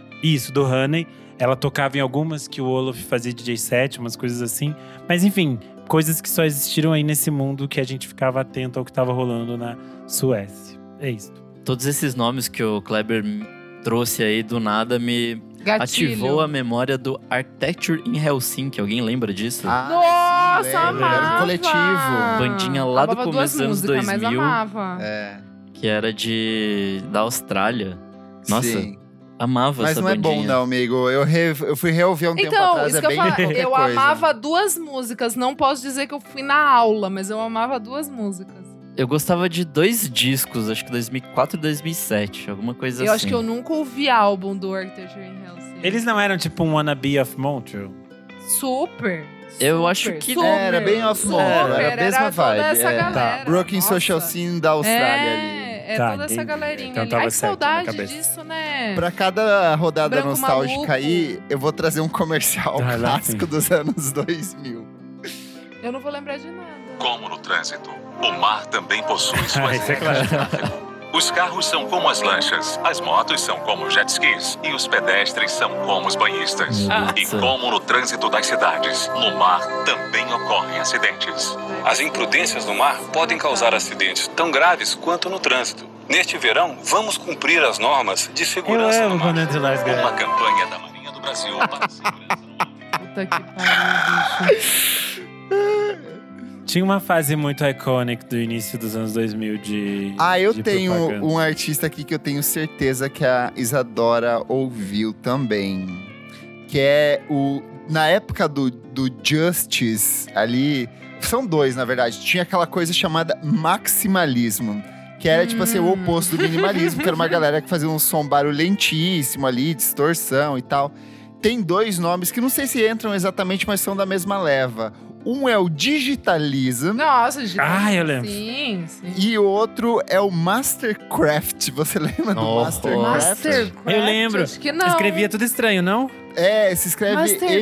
Honey. Ela tocava em algumas que o Olof fazia DJ set, umas coisas assim. Mas enfim, coisas que só existiram aí nesse mundo que a gente ficava atento ao que estava rolando na Suécia. É isso. Todos esses nomes que o Kleber trouxe aí do nada me Gatilho. ativou a memória do Architecture in Helsinki. Alguém lembra disso? Nossa, sim, lembro. amava. Era um coletivo. Bandinha lá do Amava começo duas dos anos músicas, 2000. Mas amava. Que era da Austrália. Nossa, Sim. amava Mas essa não é bandinha. bom não, amigo. Eu fui reouvir um tempo Então, atrás, isso é que eu bem falo, qualquer eu coisa. amava duas músicas. Não posso dizer que eu fui na aula, mas eu amava duas músicas. Eu gostava de 2 discos, acho que 2004 e 2007, alguma coisa Eu assim. acho que eu nunca ouvi álbum do Architecture in Helsinki. Eles não eram tipo um wannabe of Montreal? Super. Eu super, acho que- super, Era bem off super, Montreal, era a mesma toda vibe, essa é. galera. Brooklyn Nossa. Social Scene da Austrália ali. É Tá, toda essa entendi. galerinha Então ali. tava Ai, que certo na saudade cabeça. disso, né? Pra cada rodada Branco nostálgica maluco. aí, eu vou trazer um comercial Ah, lá clássico sim. dos anos 2000. Eu não vou lembrar de nada. Como no trânsito, o mar também possui Ah, suas isso é regras de claro. tráfego. Os carros são como as lanchas, as motos são como jet skis e os pedestres são como os banhistas. Nossa. E como no trânsito das cidades, no mar também ocorrem acidentes. As imprudências no mar podem causar acidentes tão graves quanto no trânsito. Neste verão, vamos cumprir as normas de Eu segurança no amo mar. quando entre nós, Uma galera. campanha da Marinha do Brasil para a segurança no mar. Puta que pariu, bicho. Tinha uma fase muito iconic do início dos anos 2000 de Eu de tenho propaganda. um artista aqui que eu tenho certeza que a Isadora ouviu também. Que é na época do Justice ali. São dois, na verdade. Tinha aquela coisa chamada maximalismo. Que era, tipo assim, o oposto do minimalismo. Que era uma galera que fazia um som barulhentíssimo ali, distorção e tal. Tem dois nomes que não sei se entram exatamente, mas são da mesma leva. Um é o Digitalism. Nossa, gente. Ah, eu lembro. Sim, sim. E o outro é o Mastercraft. Você lembra do Oh. Mastercraft? Mastercraft? Eu lembro. Acho que não. Escrevia tudo estranho, não? Se escreve Mastercraft?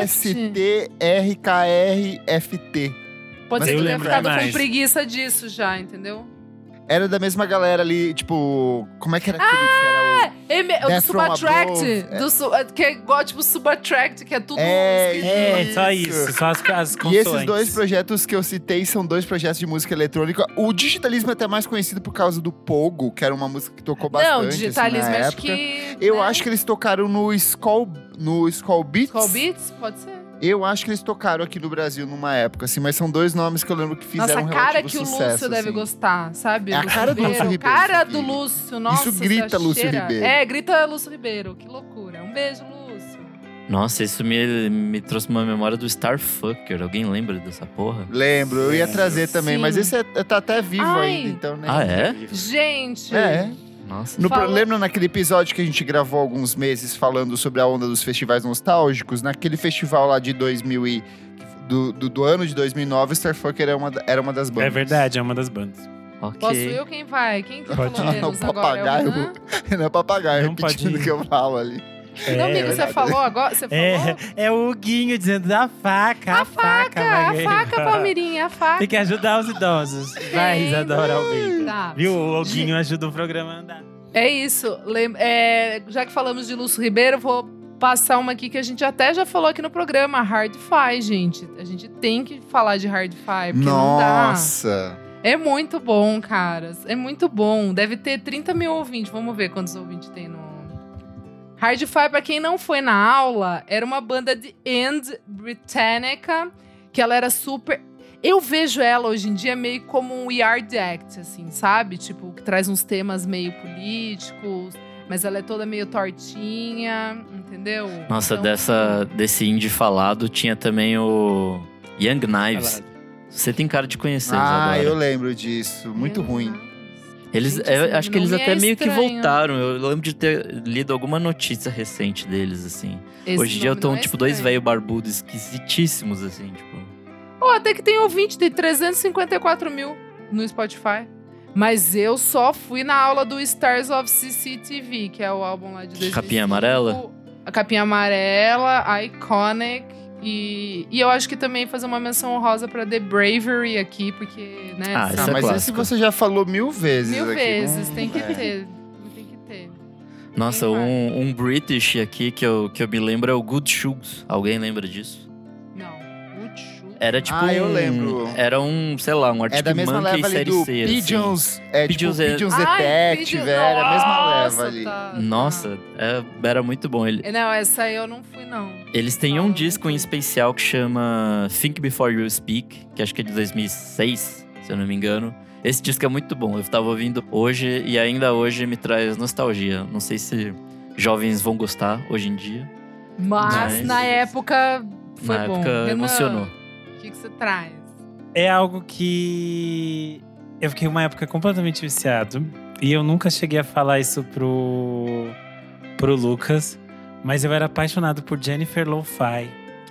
MSTRKRFT. Pode Mas ser eu que eu tenha lembro ficado mais. com preguiça disso já, entendeu? Era da mesma galera ali, tipo... Como é que era aquele que era o... O Death do from Subattract, Above. que é igual, tipo, Subattract, que é tudo... Só isso. Só as E consoantes. esses dois projetos que eu citei são dois projetos de música eletrônica. O Digitalismo é até mais conhecido por causa do Pogo, que era uma música que tocou bastante. Não, Digitalismo, assim, na acho época. que... Eu né? acho que eles tocaram no Skull Beats. Skull Beats? Pode ser. Eu acho que eles tocaram aqui no Brasil numa época, assim, mas são dois nomes que eu lembro que fizeram Nossa, a um cara relativo que o sucesso, Lúcio deve assim. gostar, sabe? É a cara do Lúcio Ribeiro, Cara isso do aqui. Lúcio, nossa. Isso grita essa Lúcio cheira. Ribeiro. Grita Lúcio Ribeiro. Que loucura. Um beijo, Lúcio. Nossa, isso me trouxe uma memória do Starfucker. Alguém lembra dessa porra? Lembro, eu ia Sim. trazer também, Sim. mas esse tá até vivo Ai. ainda, então, né? Ah, é? Gente. É. Nossa. Lembra naquele episódio que a gente gravou há alguns meses falando sobre a onda dos festivais nostálgicos? Naquele festival lá de 2000 do ano de 2009, o Starfucker era uma das bandas. É verdade, é uma das bandas. Ok. Posso eu? Quem vai? Quem que Pode falou ir. menos Não, agora? papagaio. É o Renan? Não é papagaio, Não pode repetindo o ir. que eu falo ali. Não, amigo, você falou agora? Você falou? É o Huguinho dizendo a faca, A faca, Palmeirinha, a faca. Tem que ajudar os idosos. Vai, Isadora Almeida. Tá. Viu? O Huguinho ajuda o programa a andar. É isso. Já que falamos de Lúcio Ribeiro, vou passar uma aqui que a gente até já falou aqui no programa. Hard-Fi, gente. A gente tem que falar de Hard-Fi, porque não dá. Nossa! É muito bom, caras. É muito bom. Deve ter 30 mil ouvintes. Vamos ver quantos ouvintes tem no… Hard-Fi, pra quem não foi na aula, era uma banda de indie britânica, que ela era super… Eu vejo ela hoje em dia meio como um Yard Act, assim, sabe? Tipo, que traz uns temas meio políticos, mas ela é toda meio tortinha, entendeu? Nossa, Então, desse indie falado, tinha também o Young Knives. Você tem cara de conhecer, Ah, Isadora. eu lembro disso. Muito ruim. Eles, Gente, eu esse acho que eles nome até é meio que estranho. voltaram. Eu lembro de ter lido alguma notícia recente deles, assim. Esse Hoje em dia nome estão, não é tipo, dois estranho. velhos barbudos esquisitíssimos, assim, tipo… Ó, até que tem ouvinte, tem 354 mil no Spotify. Mas eu só fui na aula do Stars of CCTV, que é o álbum lá de 2005. Capinha amarela? A capinha amarela, Iconic. E eu acho que também fazer uma menção honrosa pra The Bravery aqui, porque, né? Ah, sabe? esse é Mas esse clássico. você já falou 1000 vezes Mil aqui. vezes, tem que É. ter. Tem que ter. Nossa, Quem mais? um British aqui que eu me lembro é o Good Shoes. Alguém lembra disso? Não. Good Shoes. Era tipo eu lembro. Era sei lá, um É Arctic da mesma Monkey leva ali série do C, assim. Pigeons. Pigeons tipo é- Pigeons Ai, Detective, Pigeons- era a mesma Nossa, leva ali. tá. Nossa, era muito bom. Não, essa aí eu não fui, não. Eles têm Fala, um disco em especial que chama Think Before You Speak, que acho que é de 2006, se eu não me engano. Esse disco é muito bom. Eu tava ouvindo hoje e ainda hoje me traz nostalgia. Não sei se jovens vão gostar hoje em dia. Mas na época foi Na bom. época Renan, emocionou. O que você traz? É algo que eu fiquei uma época completamente viciado. E eu nunca cheguei a falar isso pro Lucas. Mas eu era apaixonado por Jennifer Lo-Fi.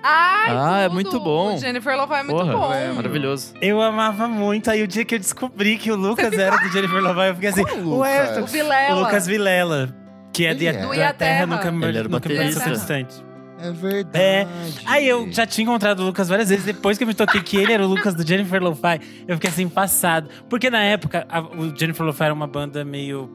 Ai, É tudo! muito bom. O Jennifer Love é muito Porra, bom. é Maravilhoso. Eu amava muito. Aí o dia que eu descobri que o Lucas era do Jennifer Lo-Fi, eu fiquei assim… Qual Ué, O Vilela. o Lucas Vilela. Que é Ele de é? da Do E a Terra. nunca me Ele era nunca me baterista. pareceu distante. É verdade. Aí eu já tinha encontrado o Lucas várias vezes. Depois que eu me toquei que ele era o Lucas do Jennifer Lo-Fi, eu fiquei assim, passado. Porque na época, o Jennifer Lo-Fi era uma banda meio…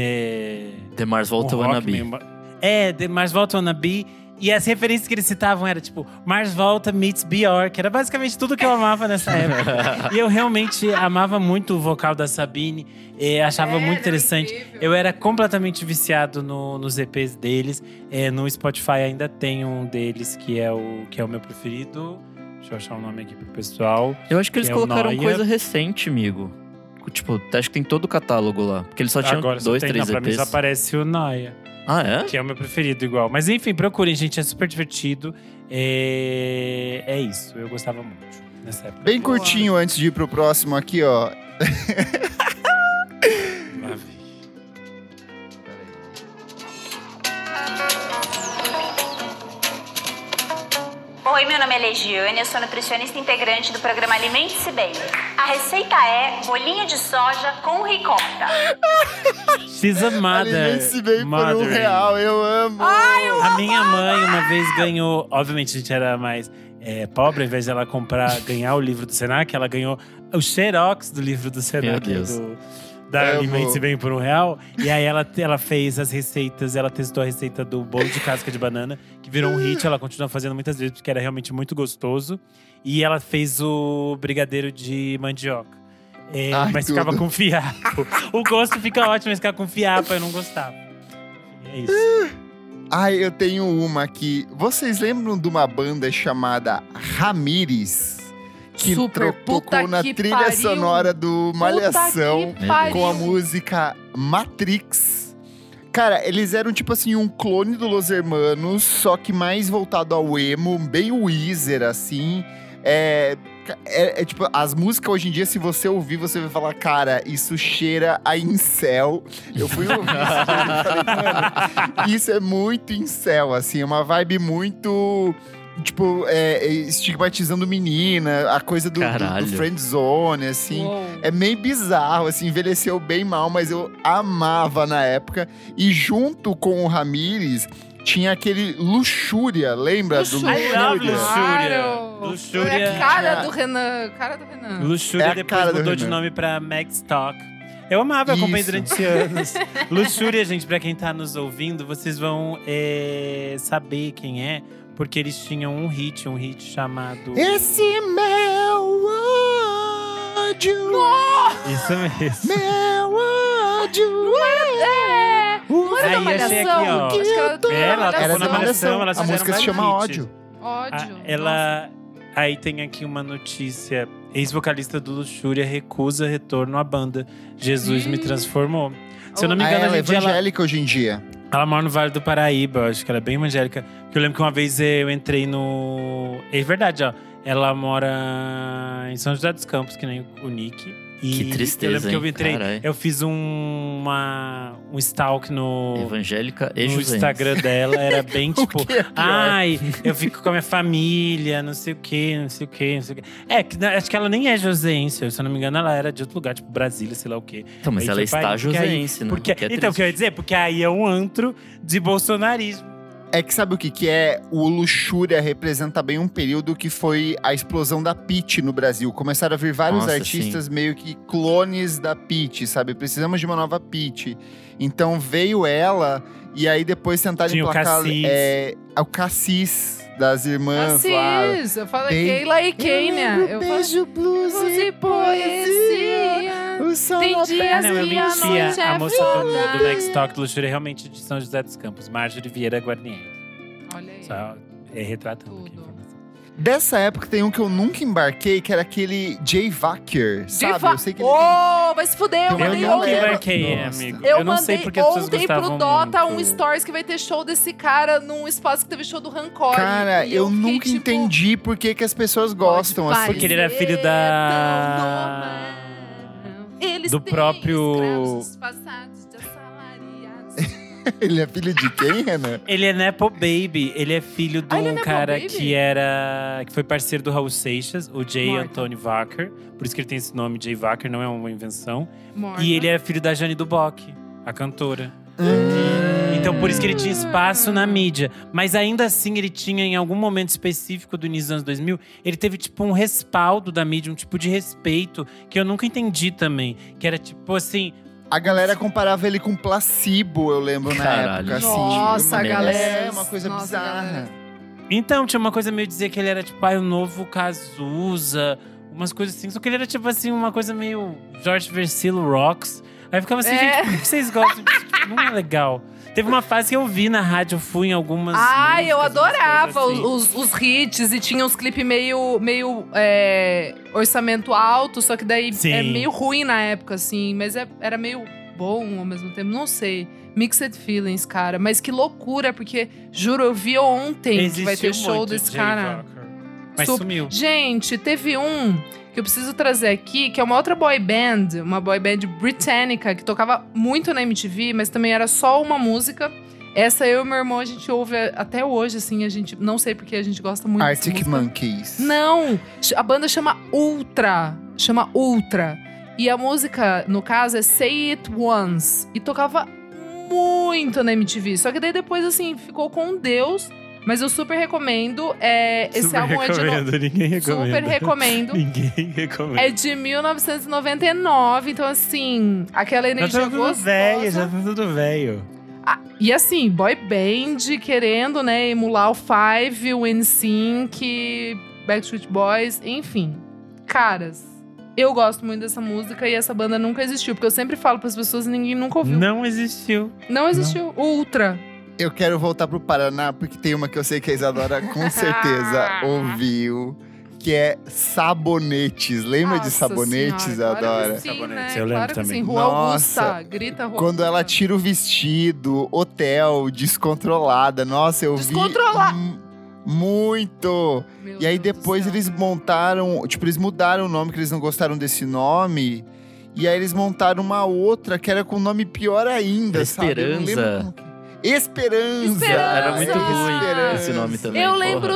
The Mars um Volta rock Wannabe. meio… The Mars Volta Wannabe. E as referências que eles citavam era tipo Mars Volta meets Bjork. Era basicamente tudo que eu amava nessa época. E eu realmente amava muito o vocal da Sabine. Achava muito interessante. incrível. Eu era completamente viciado nos EPs deles. No Spotify ainda tem um deles que é o meu preferido. Deixa eu achar o nome aqui pro pessoal. Eu acho que eles Que é o colocaram Noia. coisa recente, amigo. Tipo, acho que tem todo o catálogo lá. Porque eles só tinham Agora só 2, tem, 3 não, pra mim EPs. só aparece o Noia. Ah, é? Que é o meu preferido igual. Mas enfim, procurem, gente. É super divertido. É isso. Eu gostava muito nessa época. Bem curtinho antes de ir pro próximo aqui, ó. Lá vem. Oi, meu nome é Legiane, eu sou nutricionista integrante do programa Alimente-se Bem. A receita é bolinho de soja com ricota. She's a mother. Alimente-se bem por Mothering. R$1, eu amo. A minha mãe uma vez ganhou… Obviamente, a gente era mais pobre. Ao invés de ela ganhar o livro do Senac, ela ganhou o xerox do livro do Senac. Meu Deus. Da Amo. Alimente-se Bem por R$1. E aí ela fez as receitas, ela testou a receita do bolo de casca de banana, que virou um hit. Ela continua fazendo muitas vezes, porque era realmente muito gostoso. E ela fez o brigadeiro de mandioca. Ai, Mas tudo. ficava com fiapo. O gosto fica ótimo, mas ficava com fiapo, eu não gostava. É isso. Ai, eu tenho uma aqui. Vocês lembram de uma banda chamada Ramires? Que Super, tocou puta na que trilha pariu. sonora do Malhação. Puta que pariu. Com a música Matrix. Cara, eles eram tipo assim, um clone do Los Hermanos, só que mais voltado ao emo, bem Weezer, assim. Tipo, as músicas hoje em dia, se você ouvir, você vai falar, cara, isso cheira a incel. Eu fui ouvir isso e falei, mano, isso é muito incel, assim, é uma vibe muito… Tipo, estigmatizando menina, a coisa do Caralho. friend zone, assim. Uou. É meio bizarro, assim, envelheceu bem mal, mas eu amava na época. E junto com o Ramires, tinha aquele Luxúria, lembra do Luxúria. I love Luxúria? Luxúria. Claro. Luxúria. É a cara do Renan. Cara do Renan. Luxúria É a depois cara do mudou de Renan. nome pra Max Talk. Eu amava, eu acompanhei Isso. durante anos. Luxúria, gente, pra quem tá nos ouvindo, vocês vão saber quem é. Porque eles tinham um hit chamado… Esse meu ódio, Isso mesmo. meu ódio. Não era da Aí, achei Malhação? aqui, ó. Acho que era da Ela Era tocou na da Malhação, ela A fizeram música se vários chama hits. Ódio. Ódio. Ela… Aí tem aqui uma notícia. Ex-vocalista do Luxúria recusa retorno à banda. Jesus me transformou. Se eu não me engano, Ela é a gente… evangélica hoje em dia. Ela mora no Vale do Paraíba, eu acho que ela é bem evangélica. Porque eu lembro que uma vez eu entrei no… É verdade, ó. Ela mora em São José dos Campos, que nem o Nick. E Que tristeza, eu lembro que eu hein? entrei, Carai. eu fiz um stalk no Evangélica e no Josense. Instagram dela. Era bem tipo… que é pior? Ai, eu fico com a minha família, não sei o quê, não sei o quê, não sei o quê. Acho que ela nem é josense. Se eu não me engano, ela era de outro lugar, tipo Brasília, sei lá o quê. Então, mas Aí ela foi pra está aí, porque aí- josense, né? Porque, Que é então, o que eu ia dizer? Porque aí é um antro de bolsonarismo. É que sabe o que é? O Luxúria representa bem um período que foi a explosão da Pitty no Brasil. Começaram a vir vários Nossa, artistas meio que clones da Pitty, sabe? Precisamos de uma nova Pitty. Então veio ela, e aí depois tentaram Tinha o emplacar Cassis. o Cassis das irmãs lá. Assis, eu falei Bem- Keila e Kênia. Eu falei Beijo, blues e poesia. O sol Tem na dias pele. Não, eu que a menti. noite A é moça vida. do Max Talk do Luxúria é realmente de São José dos Campos. Marjorie Vieira Guarnieri. Olha aí. Só retratando aqui a Tudo. informação. Dessa época tem um que eu nunca embarquei, que era aquele Jay Wacker, sabe? Diva- Eu sei que ele Ô, vai se fuder, eu Tem mandei uma Eu galera- nunca ontem. embarquei, Nossa. amigo. Eu não sei mandei porque as pessoas ontem gostavam pro Dota muito. um stories que vai ter show desse cara num espaço que teve show do Rancor. Cara, E eu fiquei, nunca tipo, entendi por que as pessoas gostam pode assim. Porque ele era filho parecer da- tão normal. Eles do têm próprio- escravos disfarçados de assalariados. Ele é filho de quem, Renan? Ele é Nepo Baby. Ele é filho de ele é um Nepo cara Baby? que foi parceiro do Raul Seixas, o Jay Morta. Antônio Wacker. Por isso que ele tem esse nome, Jay Wacker, não é uma invenção. Morta. E ele é filho da Jane Duboc, a cantora. Então, por isso que ele tinha espaço na mídia. Mas ainda assim, ele tinha, em algum momento específico do início dos anos 2000, ele teve, tipo, um respaldo da mídia, um tipo de respeito que eu nunca entendi também. Que era, tipo, assim… A galera comparava ele com Placebo, eu lembro na Caralho. época. Assim, Nossa, uma- galera. É, uma coisa Nossa, bizarra. galera. Então, tinha uma coisa meio dizer que ele era, tipo, o novo Cazuza. Umas coisas assim. Só que ele era, tipo assim, uma coisa meio Jorge Versilo Rocks. Aí eu ficava assim, gente, por que vocês gostam disso? Tipo, não é legal. Teve uma fase que eu vi na rádio, eu fui em algumas Ai, eu músicas, umas adorava coisas assim. os hits e tinha uns clipes meio orçamento alto, só que daí Sim. é meio ruim na época, assim. Mas era meio bom ao mesmo tempo, não sei. Mixed feelings, cara. Mas que loucura, porque, juro, eu vi ontem que vai ter Existiu show muito desse Jay cara. Walker. Mas Super- sumiu. Gente, teve um que eu preciso trazer aqui, que é uma outra boy band, uma boy band britânica, que tocava muito na MTV, mas também era só uma música. Essa eu e meu irmão, a gente ouve até hoje, assim, a gente… Não sei porque a gente gosta muito dessa Arctic música. Monkeys. Não! A banda chama Ultra. Chama Ultra. E a música, no caso, é Say It Once. E tocava muito na MTV. Só que daí depois, assim, ficou com Deus. Mas eu super recomendo. Esse Super álbum recomendo, ninguém recomenda. Super recomendo. Ninguém recomenda. É de 1999, então assim, aquela Já energia tá tudo gostosa. velho, já tá tudo velho. E assim, boy band querendo, né, emular o Five, o NSYNC, Backstreet Boys, enfim. Caras, eu gosto muito dessa música e essa banda nunca existiu, porque eu sempre falo pras pessoas e ninguém nunca ouviu. Não existiu. Não existiu. Ultra. Eu quero voltar pro Paraná, porque tem uma que eu sei que a Isadora com certeza ouviu. Que é Sabonetes. Lembra de Nossa Sabonetes, Senhora, Isadora? Claro que sim, Sabonetes, né? eu lembro Claro que também. sim. Rua Nossa. Augusta. Grita Rua Quando ela Augusta. tira o vestido, hotel, descontrolada. Nossa, eu Descontrolar. vi muito. Meu E aí Deus do depois céu. eles montaram, tipo, eles mudaram o nome, que eles não gostaram desse nome. E aí eles montaram uma outra que era com um nome pior ainda, sabe? Eu não lembro Esperança. como que- Esperança. Esperança. Era muito ruim Esperança. esse nome também. Eu porra. lembro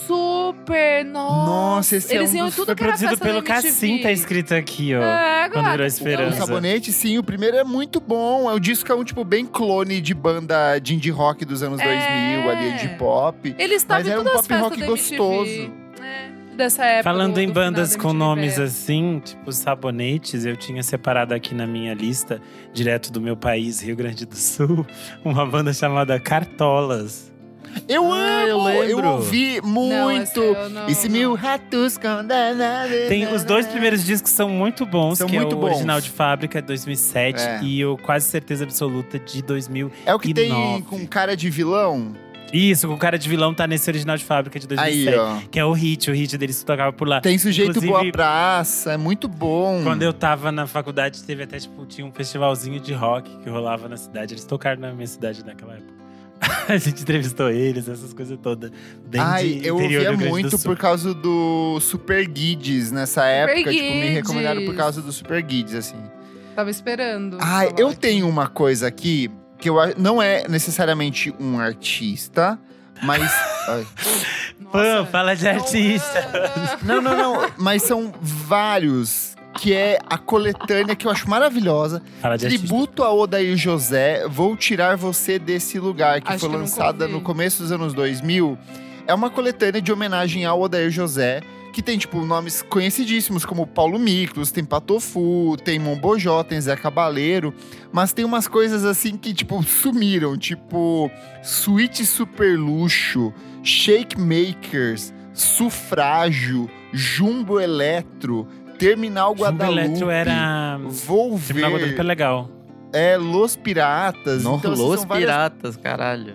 super! Nossa, esse eles é um iam em dos- tudo Foi que era produzido festa pelo da MTV. Cassim, tá escrito aqui, ó. É, Quando virou gata. O Esperança. Sabonete, sim, o primeiro é muito bom. É um disco que é um tipo bem clone de banda de indie rock dos anos 2000, ali de pop. Eles estavam Mas em era um todas as pop festas rock da MTV. gostoso. Dessa época. Falando do em final bandas da com MTV. nomes assim, tipo Sabonetes, eu tinha separado aqui na minha lista, direto do meu país, Rio Grande do Sul, uma banda chamada Cartolas. Eu amo! Eu lembro. ouvi Não, muito! essa eu não- Esse não. mil ratos condenados. Tem os dois primeiros discos são muito bons, São que muito é o bons. original de fábrica, 2007, É. e o Quase Certeza Absoluta, de 2009. É o que tem com cara de vilão? Isso, com o cara de vilão tá nesse original de fábrica de Aí, 2007. ó. Que é o hit deles que tocava por lá. Tem Sujeito Inclusive, Boa Praça, é muito bom. Quando eu tava na faculdade, teve até, tipo, tinha um festivalzinho de rock que rolava na cidade. Eles tocaram na minha cidade naquela época. A gente entrevistou eles, essas coisas todas. Bem Ai, de eu interior do ouvia Rio Grande do muito Sul. por causa do Super Guides nessa época. Tipo, me Guides. recomendaram por causa do Super Guides, assim. Tava esperando. Ai, falar eu aqui. tenho uma coisa aqui que não é necessariamente um artista, mas. Ai. Fã, Nossa. fala de artista. Não, mas são vários. Que é a coletânea que eu acho maravilhosa. Fala de artista. Tributo a Odair José, Vou Tirar Você Desse Lugar, que Acho foi que eu nunca lançada ouvi. no começo dos anos 2000. É uma coletânea de homenagem ao Odair José, que tem, tipo, nomes conhecidíssimos, como Paulo Miklos, tem Patofu, tem Mombojó, tem Zé Cabaleiro. Mas tem umas coisas, assim, que, tipo, sumiram. Tipo, Suíte Super Luxo, Shake Makers, Sufrágio, Jumbo Eletro, Terminal Jumbo Guadalupe, Eletro era… Vou Terminal Guadalupe é Ver, legal. Los Piratas. Não, então, assim, Los são várias, Piratas, caralho.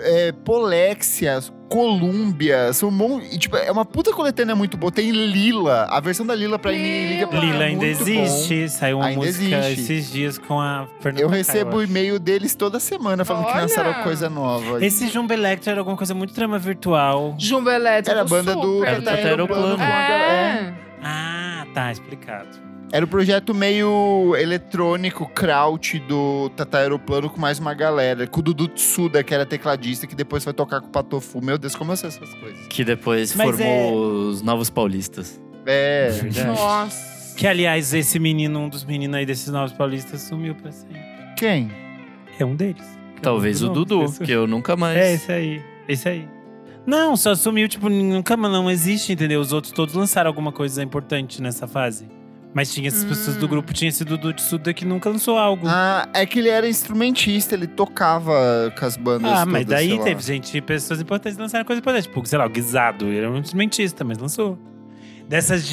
Polexia, Colúmbia, são e, tipo, é uma puta coletânea muito boa. Tem Lila, a versão da Lila pra Ninguém Liga Pra Mim Lila é ainda muito existe. Saiu uma Ainda música existe. esses dias com a Fernanda Eu Cacau, recebo acho. e-mail deles toda semana falando que Olha! lançaram coisa nova. Esse Jumbo Electro era alguma coisa muito trama virtual. Jumbo Elétrico. Era a banda do super Era do Tata Tata Aeroplano. Aeroplano. É. Ah, tá, explicado. Era o projeto meio eletrônico, kraut do Tata Aeroplano com mais uma galera. Com o Dudu Tsuda, que era tecladista, que depois foi tocar com o Patofu. Meu Deus, como eu sei essas coisas. Que depois Mas formou os Novos Paulistas. É. Verdade. Nossa. Que, aliás, esse menino, um dos meninos aí desses Novos Paulistas, sumiu pra sempre. Quem? É um deles. Talvez o Não, Dudu, esse- que eu nunca mais… É, esse aí. Esse aí. Não, só sumiu, tipo, nunca não existe, entendeu? Os outros todos lançaram alguma coisa importante nessa fase. Mas tinha essas pessoas do grupo, tinha esse Dudu de Suda que nunca lançou algo. Ah, é que ele era instrumentista, ele tocava com as bandas Ah, mas todas, sei daí lá. teve gente, pessoas importantes que lançaram coisa importante. Tipo, sei lá, o Guisado, ele era um instrumentista, mas lançou. Dessas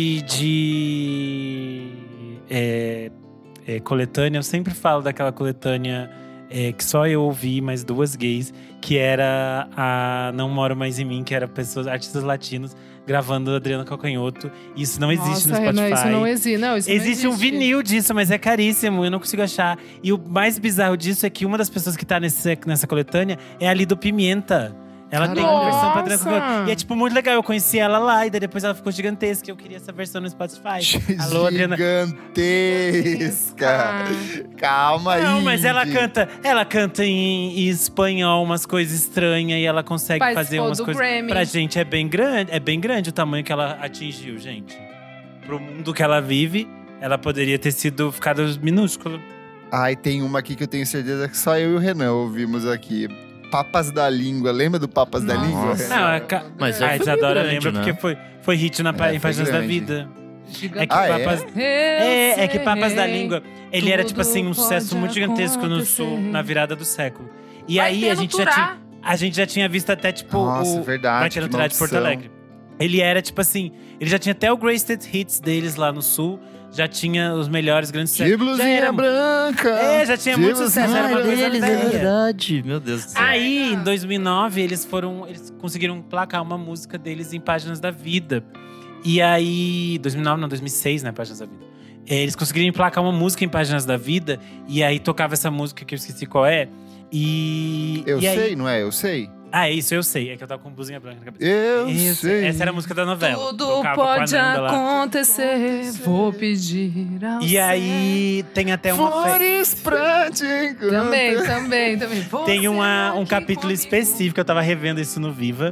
coletânea, eu sempre falo daquela coletânea que só eu ouvi, mais duas gays, que era a Não Moro Mais Em Mim, que era pessoas, artistas latinos, gravando Adriano Calcanhoto. Isso não existe no Nossa, Spotify. Renan, isso não existe. Não, isso não Existe um vinil disso, mas é caríssimo, eu não consigo achar. E o mais bizarro disso é que uma das pessoas que tá nessa coletânea é a Lido Pimenta. Ela tem uma versão pra Adriano Nossa! Calcanhoto. E é tipo muito legal, eu conheci ela lá e daí depois ela ficou gigantesca. Eu queria essa versão no Spotify. Alô, Adriana. Gigantesca. Calma aí. Não, mas ela gente. canta em espanhol umas coisas estranhas e ela consegue Participou fazer umas do coisas. Grammy. Pra gente é bem grande o tamanho que ela atingiu, gente. Pro mundo que ela vive, ela poderia ter ficado minúscula. Ai, tem uma aqui que eu tenho certeza que só eu e o Renan ouvimos aqui. Papas da Língua. Lembra do Papas da Nossa. Língua? Não, Mas já a foi Isadora grande, lembra né? porque foi hit em foi Páginas da grande. Vida. Gigante. É que Ah, é? Papas. É que Papas da Língua, ele era tipo assim, um Tudo sucesso pode muito gigantesco no Sul, acontecer. na virada do século. E Vai aí ter a no gente, Turá. a gente já tinha visto até tipo Nossa, o verdade, Vai ter no que Turá de Porto maldição. Alegre. Ele era tipo assim, ele já tinha até o Greatest Hits deles lá no Sul, já tinha os melhores grandes De sucessos. Já blusinha era branca. já tinha muito sucesso, era uma coisa é velha. verdade. Meu Deus do céu. Aí, em 2009, eles conseguiram placar uma música deles em Páginas da Vida. E aí, 2009 não, 2006, né, Páginas da Vida. Eles conseguiram emplacar uma música em Páginas da Vida. E aí, tocava essa música que eu esqueci qual é. Eu e aí- sei, não é? Eu sei. Ah, é isso, eu sei. É que eu tava com blusinha branca na cabeça. Eu Isso, sei. essa era a música da novela. Tudo Tocava com a pode Nanda lá. acontecer. Vou pedir ao E aí, tem até uma Flores pra te encontrar. Também. Tem um capítulo específico, eu tava revendo isso no Viva,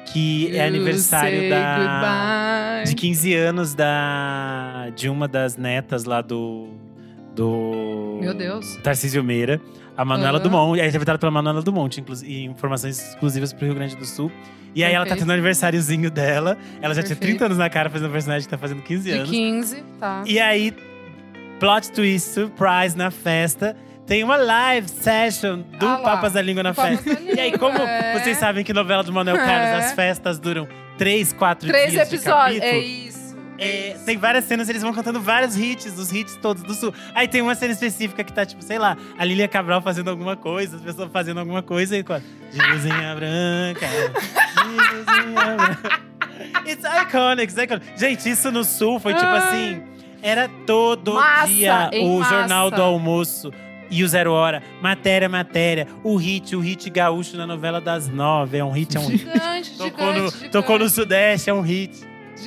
que é aniversário You say goodbye. de 15 anos de uma das netas lá do Meu Deus. Tarcísio Meira, a Manuela Aham. Dumont. É interpretada pela Manuela Dumont, e informações exclusivas pro Rio Grande do Sul. E aí ela tá Perfeito. tendo o aniversáriozinho dela. Ela já tinha Perfeito. 30 anos na cara fazendo um personagem que tá fazendo 15 De anos. 15, tá. E aí, plot twist, surprise na festa. Tem uma live session do Ah lá, Papas da Língua na do Papas festa. da E aí, Língua, como é. vocês sabem que novela do Manuel Carlos, É. as festas duram 3, 4 3 dias de episódios. capítulo. É isso. Tem várias cenas, eles vão cantando vários hits, os hits todos do Sul. Aí tem uma cena específica que tá, tipo, sei lá, a Lília Cabral fazendo alguma coisa, as pessoas fazendo alguma coisa e de luzinha branca, de luzinha branca. It's iconic, it's iconic. Gente, isso no Sul foi tipo assim, era todo Massa, dia em o Jornal massa. do Almoço. E o Zero Hora, matéria, o hit gaúcho na novela das 9. É um hit, é um hit. Gigante, gigante. Tocou no Sudeste, é um hit.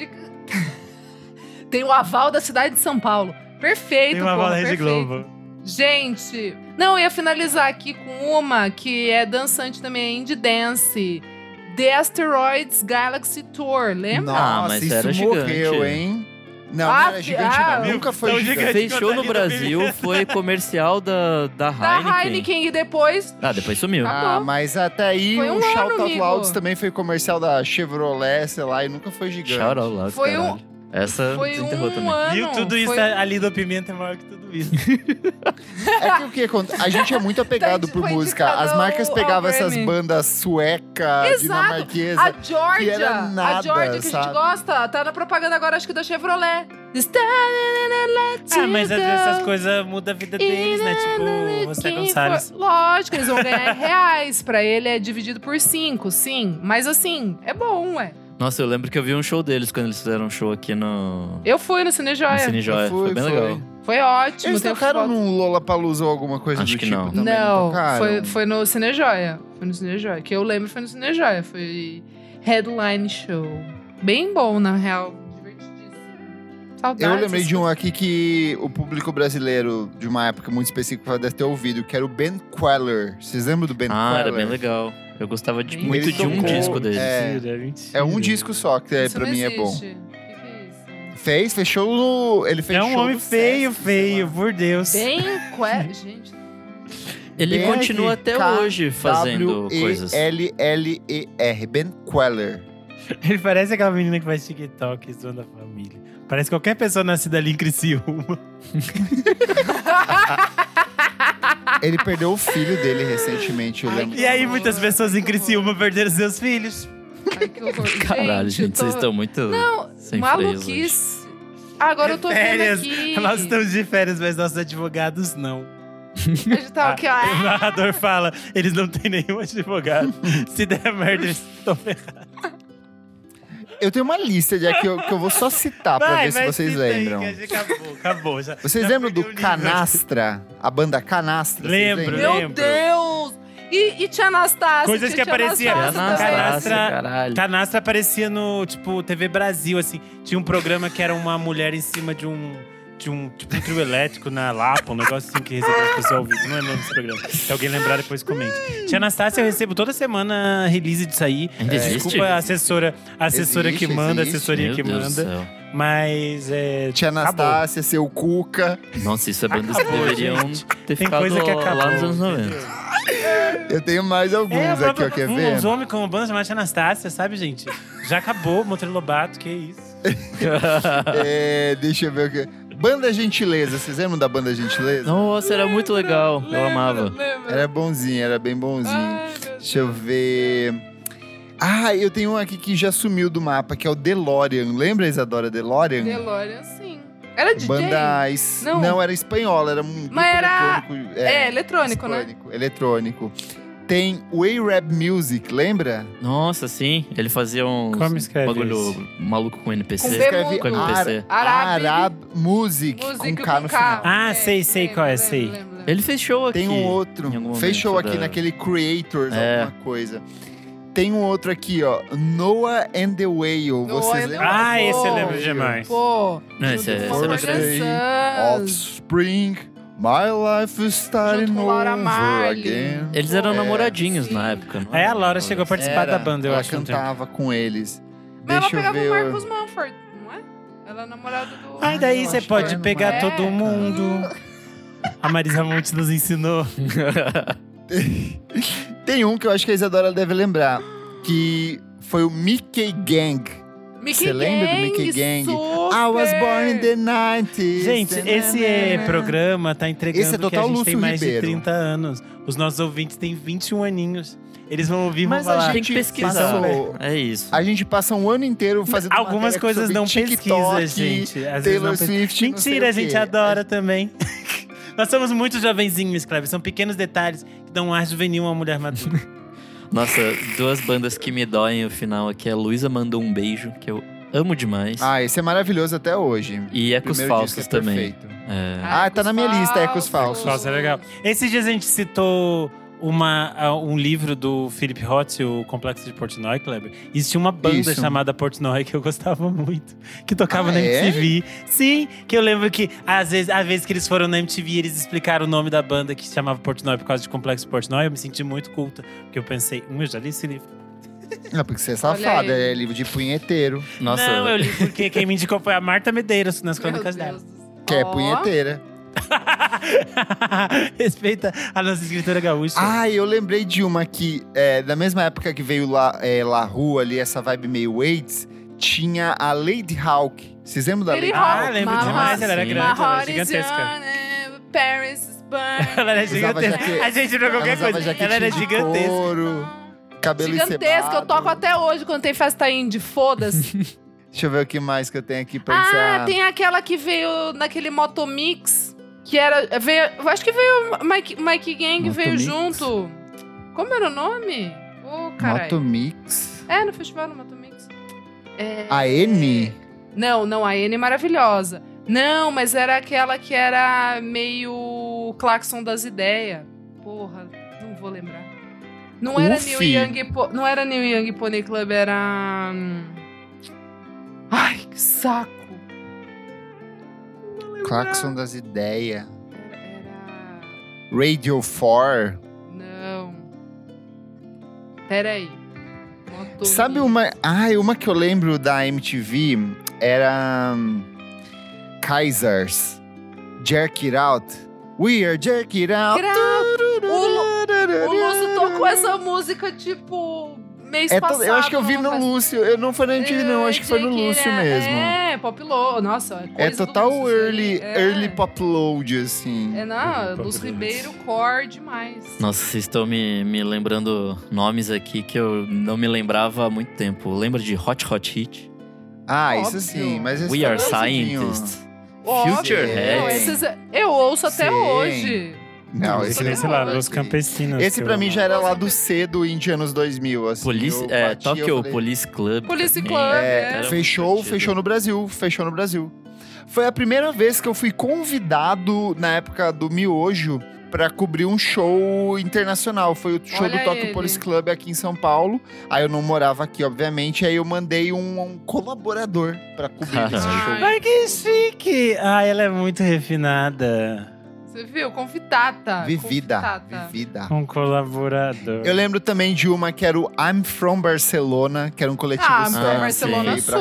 Tem o aval da cidade de São Paulo. Perfeito, Tem uma porra, bola Rede perfeito. Globo. Gente, não, eu ia finalizar aqui com uma que é dançante também, Indie Dance. The Asteroids Galaxy Tour, lembra? Nossa, mas isso era morreu, gigante. hein? Não, Ah, não era gigante, ah, não. Nunca foi tão gigante. gigante. Fez show no quanto a Lida Brasil, foi comercial da Da Heineken. Heineken e depois. Ah, depois sumiu. Ah, Ah, mas até aí Foi o um Shout ano, Out amigo. Louds também foi comercial da Chevrolet, sei lá, e nunca foi gigante. Shout out lá, Foi um- caralho. Essa Foi desenterrou um também. ano. Viu tudo isso, foi- a Lida Pimenta é maior que tudo isso. É que o que acontece? A gente é muito apegado por Foi música. indicado As marcas ao pegavam essas Grammy. bandas sueca, Exato. dinamarquesa. A Georgia, que era nada, a Georgia que a gente sabe? gosta, tá na propaganda agora, acho que da Chevrolet. Ah, mas às vezes essas coisas mudam a vida deles, né? Tipo, você Gonçalves. Lógico, eles vão ganhar reais. Pra ele é dividido por 5, sim. Mas assim, é bom, ué. Nossa, eu lembro que eu vi um show deles quando eles fizeram um show aqui no Eu fui no Cine Joia. Cine Joia. Eu fui, Foi bem foi. legal. Foi ótimo. Eles tem tocaram foto. num Lollapalooza ou alguma coisa Acho do que tipo não. também? Não, tocaram? foi no Cine Joia. Foi no Cine Joia. Que eu lembro foi no Cine Joia. Foi headline show. Bem bom, na real. Divertidíssimo. Saudades. Eu lembrei de um aqui que o público brasileiro, de uma época muito específica, deve ter ouvido, que era o Ben Queller. Vocês lembram do Ben Ah, Queller? era bem legal. Eu gostava Bem muito Ele de um tocou, disco deles. Mentira. É um disco só, que Isso pra não mim é bom. existe. O que é isso? Fechou no... Ele fez É um show homem no feio, Sesc, sei feio, lá. por Deus. Bem... Gente... Ele BR, continua até hoje fazendo coisas. W-E-L-L-E-R. Ben Queller. Ele parece aquela menina que faz TikTok zoando a família. Parece qualquer pessoa nascida ali em Criciúma. Ele perdeu o filho dele recentemente, eu lembro. E aí, muitas pessoas em Criciúma perderam seus filhos. Ai, que horror. Caralho, eu gente, tô- vocês estão muito sem freios hoje. Maluquice. Agora eu tô Férias. vendo aqui. Nós estamos de férias, mas nossos advogados não. A gente tá aqui, ó. O narrador fala, eles não têm nenhum advogado. Se der merda, eles estão ferrados. Eu tenho uma lista de aqui que eu vou só citar pra ver se vocês cita aí, lembram. que a gente acabou. Já, Vocês já lembram perdi do o nível. Canastra? A banda Canastra? vocês Lembro, lembram? Meu lembro. Deus! E tia Anastácia? Coisas Tia que aparecia. Anastácia também. Canastra- caralho. Canastra aparecia no, tipo, TV Brasil, assim. Tinha um programa que era uma mulher em cima de um tipo, um trio elétrico na Lapa, um negócio assim que recebeu as pessoas ao vivo. Não lembro desse programa. Se alguém lembrar, depois comente. Tia Anastácia, eu recebo toda semana release disso aí. Ainda existe? Desculpa a assessora Existe, que manda, a existe. assessoria Meu que Deus do manda. céu. Mas Tia acabou. Anastácia, seu Cuca. Nossa, isso é bandas que Acabou, deveriam gente. ter Tem ficado coisa que acabou. lá nos anos 90. entendeu? Eu tenho mais alguns aqui, ó, quer ver? Uns homens com uma banda chamada Tia Anastácia, sabe, gente? Já acabou, Monteiro Lobato, que isso. Deixa eu ver o que. Banda Gentileza, vocês lembram da Banda Gentileza? Nossa, era muito legal. Eu amava. Era bonzinho, era bem bonzinho. Ai, meu Deus. Deixa eu ver. Ah, eu tenho um aqui que já sumiu do mapa, que é o DeLorean. Lembra, Isadora, DeLorean? DeLorean, sim. Era DJ? Banda. Não. Não, era espanhola, era um grupo Mas era- eletrônico. eletrônico, né? Eletrônico. Tem o A-Rap Music, lembra? Nossa, sim. Ele fazia uns Como escreve bagulho isso? maluco com NPC. Com Escreve Com NPC. Arab Music, Música com K no final. Ah, sei qual é, sei. lembro. Ele fez show aqui. Tem um outro. em algum Fez show momento aqui da- naquele Creators, É. alguma coisa. Tem um outro aqui, ó. Noah and the Whale. Vocês lembram? Ah, esse eu Pô. lembro demais. Pô, Não, esse é Four era Birthday, Sons. Offspring, My life is starting Junto com Laura over Marley. again. Eles eram namoradinhos sim. na época, não É, a Laura chegou a participar Era, da banda, eu ela acho. um tempo. cantava com eles. Mas Deixa ela eu pegava ver. o Marcus Manford, não é? Ela é namorada do... Ai, daí eu você acho pode que é, pegar não é? todo mundo. A Marisa Monte nos ensinou. Tem um que eu acho que a Isadora deve lembrar, que foi o Mickey Gang. Mickey Você lembra do Gang, Mickey Gang? super! I was born in the 90s. Gente, esse programa tá entregando Esse é que a total gente Lúcio tem mais Ribeiro. de 30 anos. Os nossos ouvintes têm 21 aninhos. Eles vão ouvir e vão Mas a falar. gente Tem que pesquisar. passou- É isso. A gente passa um ano inteiro fazendo Algumas matéria coisas sobre não TikTok, pesquisa, gente. Às vezes Taylor não pesquisa. Swift, não sei Mentira, o a gente quê. adora também. Nós somos muito jovenzinhos, Cleber. São pequenos detalhes que dão um ar juvenil a uma mulher madura. Nossa, duas bandas que me doem o final aqui. A Luísa mandou um beijo, que eu amo demais. Ah, esse é maravilhoso até hoje. E Ecos Primeiro Falsos disco é também. perfeito. É. Ah, tá na minha lista, Ecos Falsos. Nossa, é legal. Esses dias a gente citou um livro do Philip Roth, o Complexo de Portnoy, Kleber. E tinha uma banda Isso. chamada Portnoy que eu gostava muito. Que tocava Ah, na é? MTV. Sim, que eu lembro que às vezes que eles foram na MTV, eles explicaram o nome da banda que se chamava Portnoy por causa de Complexo de Portnoy. Eu me senti muito culta. Porque eu pensei, eu já li esse livro. Ah, porque você é safada, aí. é livro de punheteiro, Nossa, Não, eu li porque quem me indicou foi a Marta Medeiros nas Meu crônicas Deus dela. do céu. que é Ó, punheteira. Respeita a nossa escritora gaúcha. Ah, eu lembrei de uma que, da mesma época que veio La Rua ali, essa vibe meio Waits, tinha a Lady Hawk. Vocês lembram da Lady Lady Hawk? Hawk. lembro My demais, heart- ela era Sim. grande, ela My era heart is gigantesca. young, Paris is burning. Ela era Usava gigantesca. jaque- A gente não Ela qualquer usava coisa. Ela jaquetinha era de gigantesca. couro, cabelo Gigantesca, eu encebado. toco até hoje quando tem festa indie, foda-se. Deixa eu ver o que mais que eu tenho aqui pra Ah, encerrar. tem aquela que veio naquele Motomix, que era. Eu acho que veio. Mike Gang veio Motomix? junto. Como era o nome? Ô, caralho. Motomix. É, no festival no Motomix. É... A N? Não, a N é maravilhosa. Não, mas era aquela que era meio Claxon das Ideias. Porra, não vou lembrar. Não era não era New Young Pony Club, era. Ai, que saco. Claxon das Ideias. Era. Radio 4. Não. Peraí. Sabe uma... uma que eu lembro da MTV era... Kaisers. Jerk It Out. We are Jerk It Out. O Lúcio tocou essa música, tipo, mês passado. Eu acho que eu vi numa no festa. Lúcio. Eu não foi na MTV, não. Acho que foi no Jake Lúcio It- mesmo. É, pop load. Nossa, É coisa do total Lúcio, isso aí. early pop load, assim. É, não, Pop Lúcio load. Ribeiro, core demais. Nossa, vocês estão me lembrando nomes aqui que eu não me lembrava há muito tempo. Lembra de Hot Hit? Ah, Óbvio. isso sim. Mas esse We foi Are lançadinho. Scientists. Óbvio. Future Sim. Não, Heads. esses eu ouço até Sim. hoje. Não, esse sei lá, não. Los Campesinos. Esse que pra eu- mim já era lá do C do Indie anos 2000, assim. Police, Eu bati, eu Tokyo falei, Police Club. Police também. Club, Era fechou muito divertido. no Brasil. Foi a primeira vez que eu fui convidado, na época do Miojo, pra cobrir um show internacional. Foi o show Olha do Tokyo ele. Police Club aqui em São Paulo. Aí eu não morava aqui, obviamente. Aí eu mandei um colaborador pra cobrir esse Caralho. show. Ai, que chique! Ah, ela é muito refinada. Você viu? Convidata. Vivida. Um colaborador. Eu lembro também de uma que era o I'm From Barcelona, que era um coletivo Ah, sueco sim. que Barcelona, veio pra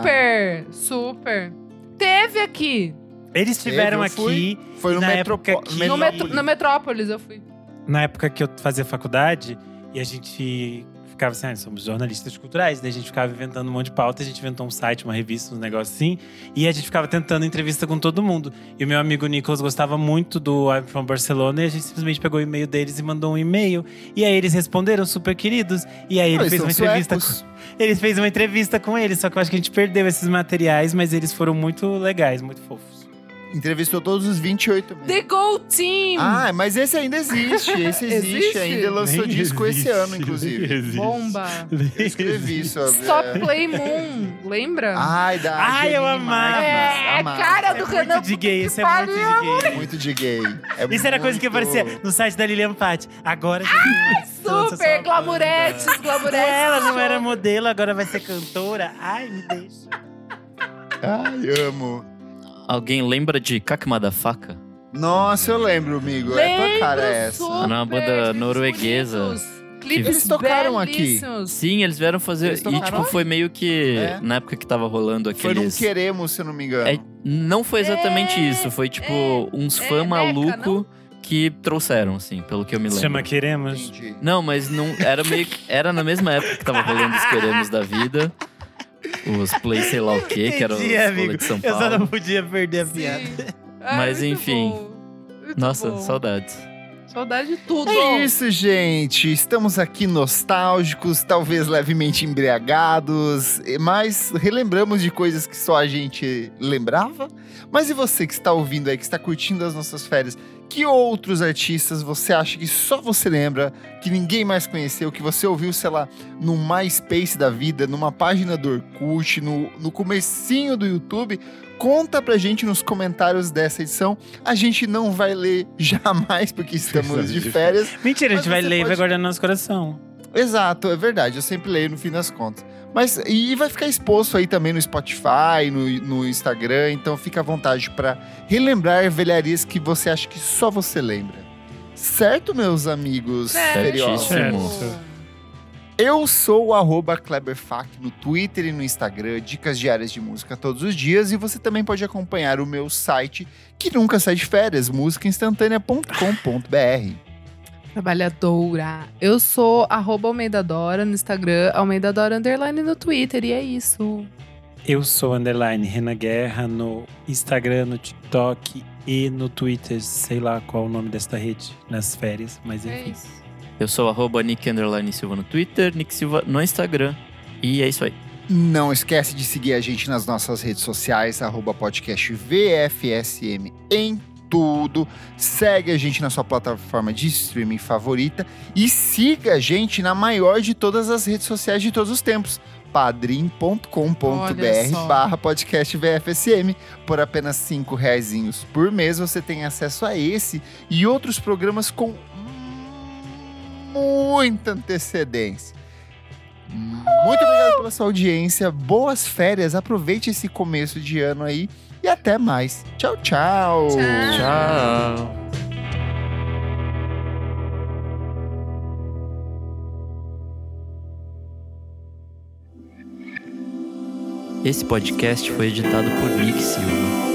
cá. super. Teve aqui. Eles estiveram Eu fui. aqui Foi no na Metropo- época que- Metrópole. Na Metrópolis eu fui. na época que eu fazia faculdade e a gente ficava assim, somos jornalistas culturais, daí a gente ficava inventando um monte de pauta, a gente inventou um site, uma revista, uns negócios assim, e a gente ficava tentando entrevista com todo mundo. E o meu amigo Nicolas gostava muito do I'm From Barcelona e a gente simplesmente pegou o e-mail deles e mandou um e-mail. E aí eles responderam super queridos. E aí ele Eles fez são uma entrevista suecos. Eles fez uma entrevista com eles, só que eu acho que a gente perdeu esses materiais, mas eles foram muito legais, muito fofos. Entrevistou todos os 28 mesmo. The Gold Team. Ah, mas esse ainda existe. Esse existe, Existe? ainda. Lançou Nem disco esse existe, ano, nem inclusive. existe. Bomba. Eu escrevi isso. Stop Play Moon. Lembra? Ai, da Ai, eu Janine amava. Marques, É, amava. cara É do muito canal. de gay, esse é muito de gay. Muito de gay. É Isso era coisa que muito- aparecia no site da Lilian Patti. Agora já tem Super glamouretes, glamouretes. Ela não era modelo, agora vai ser cantora. Ai, me deixa. Ai, amo. Alguém lembra de Kakmadafaka? Nossa, eu lembro, amigo. É tua cara essa. super, Era uma banda clipes norueguesa. bonitos, Clipes Eles tocaram aqui. belíssimos. Sim, eles vieram fazer. Eles E, tocaram? tipo, foi meio que. É. Na época que tava rolando Foi num aqueles. Queremos, se eu não me engano. Não foi exatamente isso. Foi, tipo, uns fã Meca, maluco que trouxeram, assim, pelo que eu me Se lembro. chama Queremos. Entendi. Não, mas não. Era meio que. Era na mesma época que tava rolando os Queremos da vida. Os Play sei lá o quê, que eram os Entendi, amigo. rolê de São Eu só não Paulo. podia perder a Sim. piada. Ai, Mas, muito enfim. bom. Muito Nossa, bom. saudades. Saudade de tudo. É isso, gente. Estamos aqui nostálgicos, talvez levemente embriagados, mas relembramos de coisas que só a gente lembrava. Mas e você que está ouvindo aí, que está curtindo as nossas férias? Que outros artistas você acha que só você lembra, que ninguém mais conheceu, que você ouviu, sei lá, no MySpace da vida, numa página do Orkut, no comecinho do YouTube? Conta pra gente nos comentários dessa edição. A gente não vai ler jamais, porque estamos de férias. Mentira, a Mas gente vai você ler e vai pode- guardar no nosso coração. Exato, é verdade. Eu sempre leio no fim das contas. Mas e vai ficar exposto aí também no Spotify, no Instagram. Então fica à vontade pra relembrar velharias que você acha que só você lembra. Certo, meus amigos feriosos? Certíssimo. Eu sou o @KleberFac no Twitter e no Instagram, dicas diárias de música todos os dias, e você também pode acompanhar o meu site, que nunca sai de férias, musicainstantanea.com.br. Trabalhadora. Eu sou @AlmeidaDora no Instagram, AlmeidaDora _ no Twitter, e é isso. Eu sou _ Renan Guerra no Instagram, no TikTok e no Twitter. Sei lá qual o nome desta rede nas férias, mas É enfim. isso. Eu sou @Nick_Silva no Twitter, Nick Silva no Instagram. E é isso aí. Não esquece de seguir a gente nas nossas redes sociais, @podcastvfsm em tudo. Segue a gente na sua plataforma de streaming favorita e siga a gente na maior de todas as redes sociais de todos os tempos, Olha só. padrim.com.br/podcastvfsm. Por apenas R$5 por mês você tem acesso a esse e outros programas com muita antecedência. Muito obrigado pela sua audiência, boas férias, aproveite esse começo de ano aí e até mais. Tchau, tchau. Tchau. Esse podcast foi editado por Nick Silva.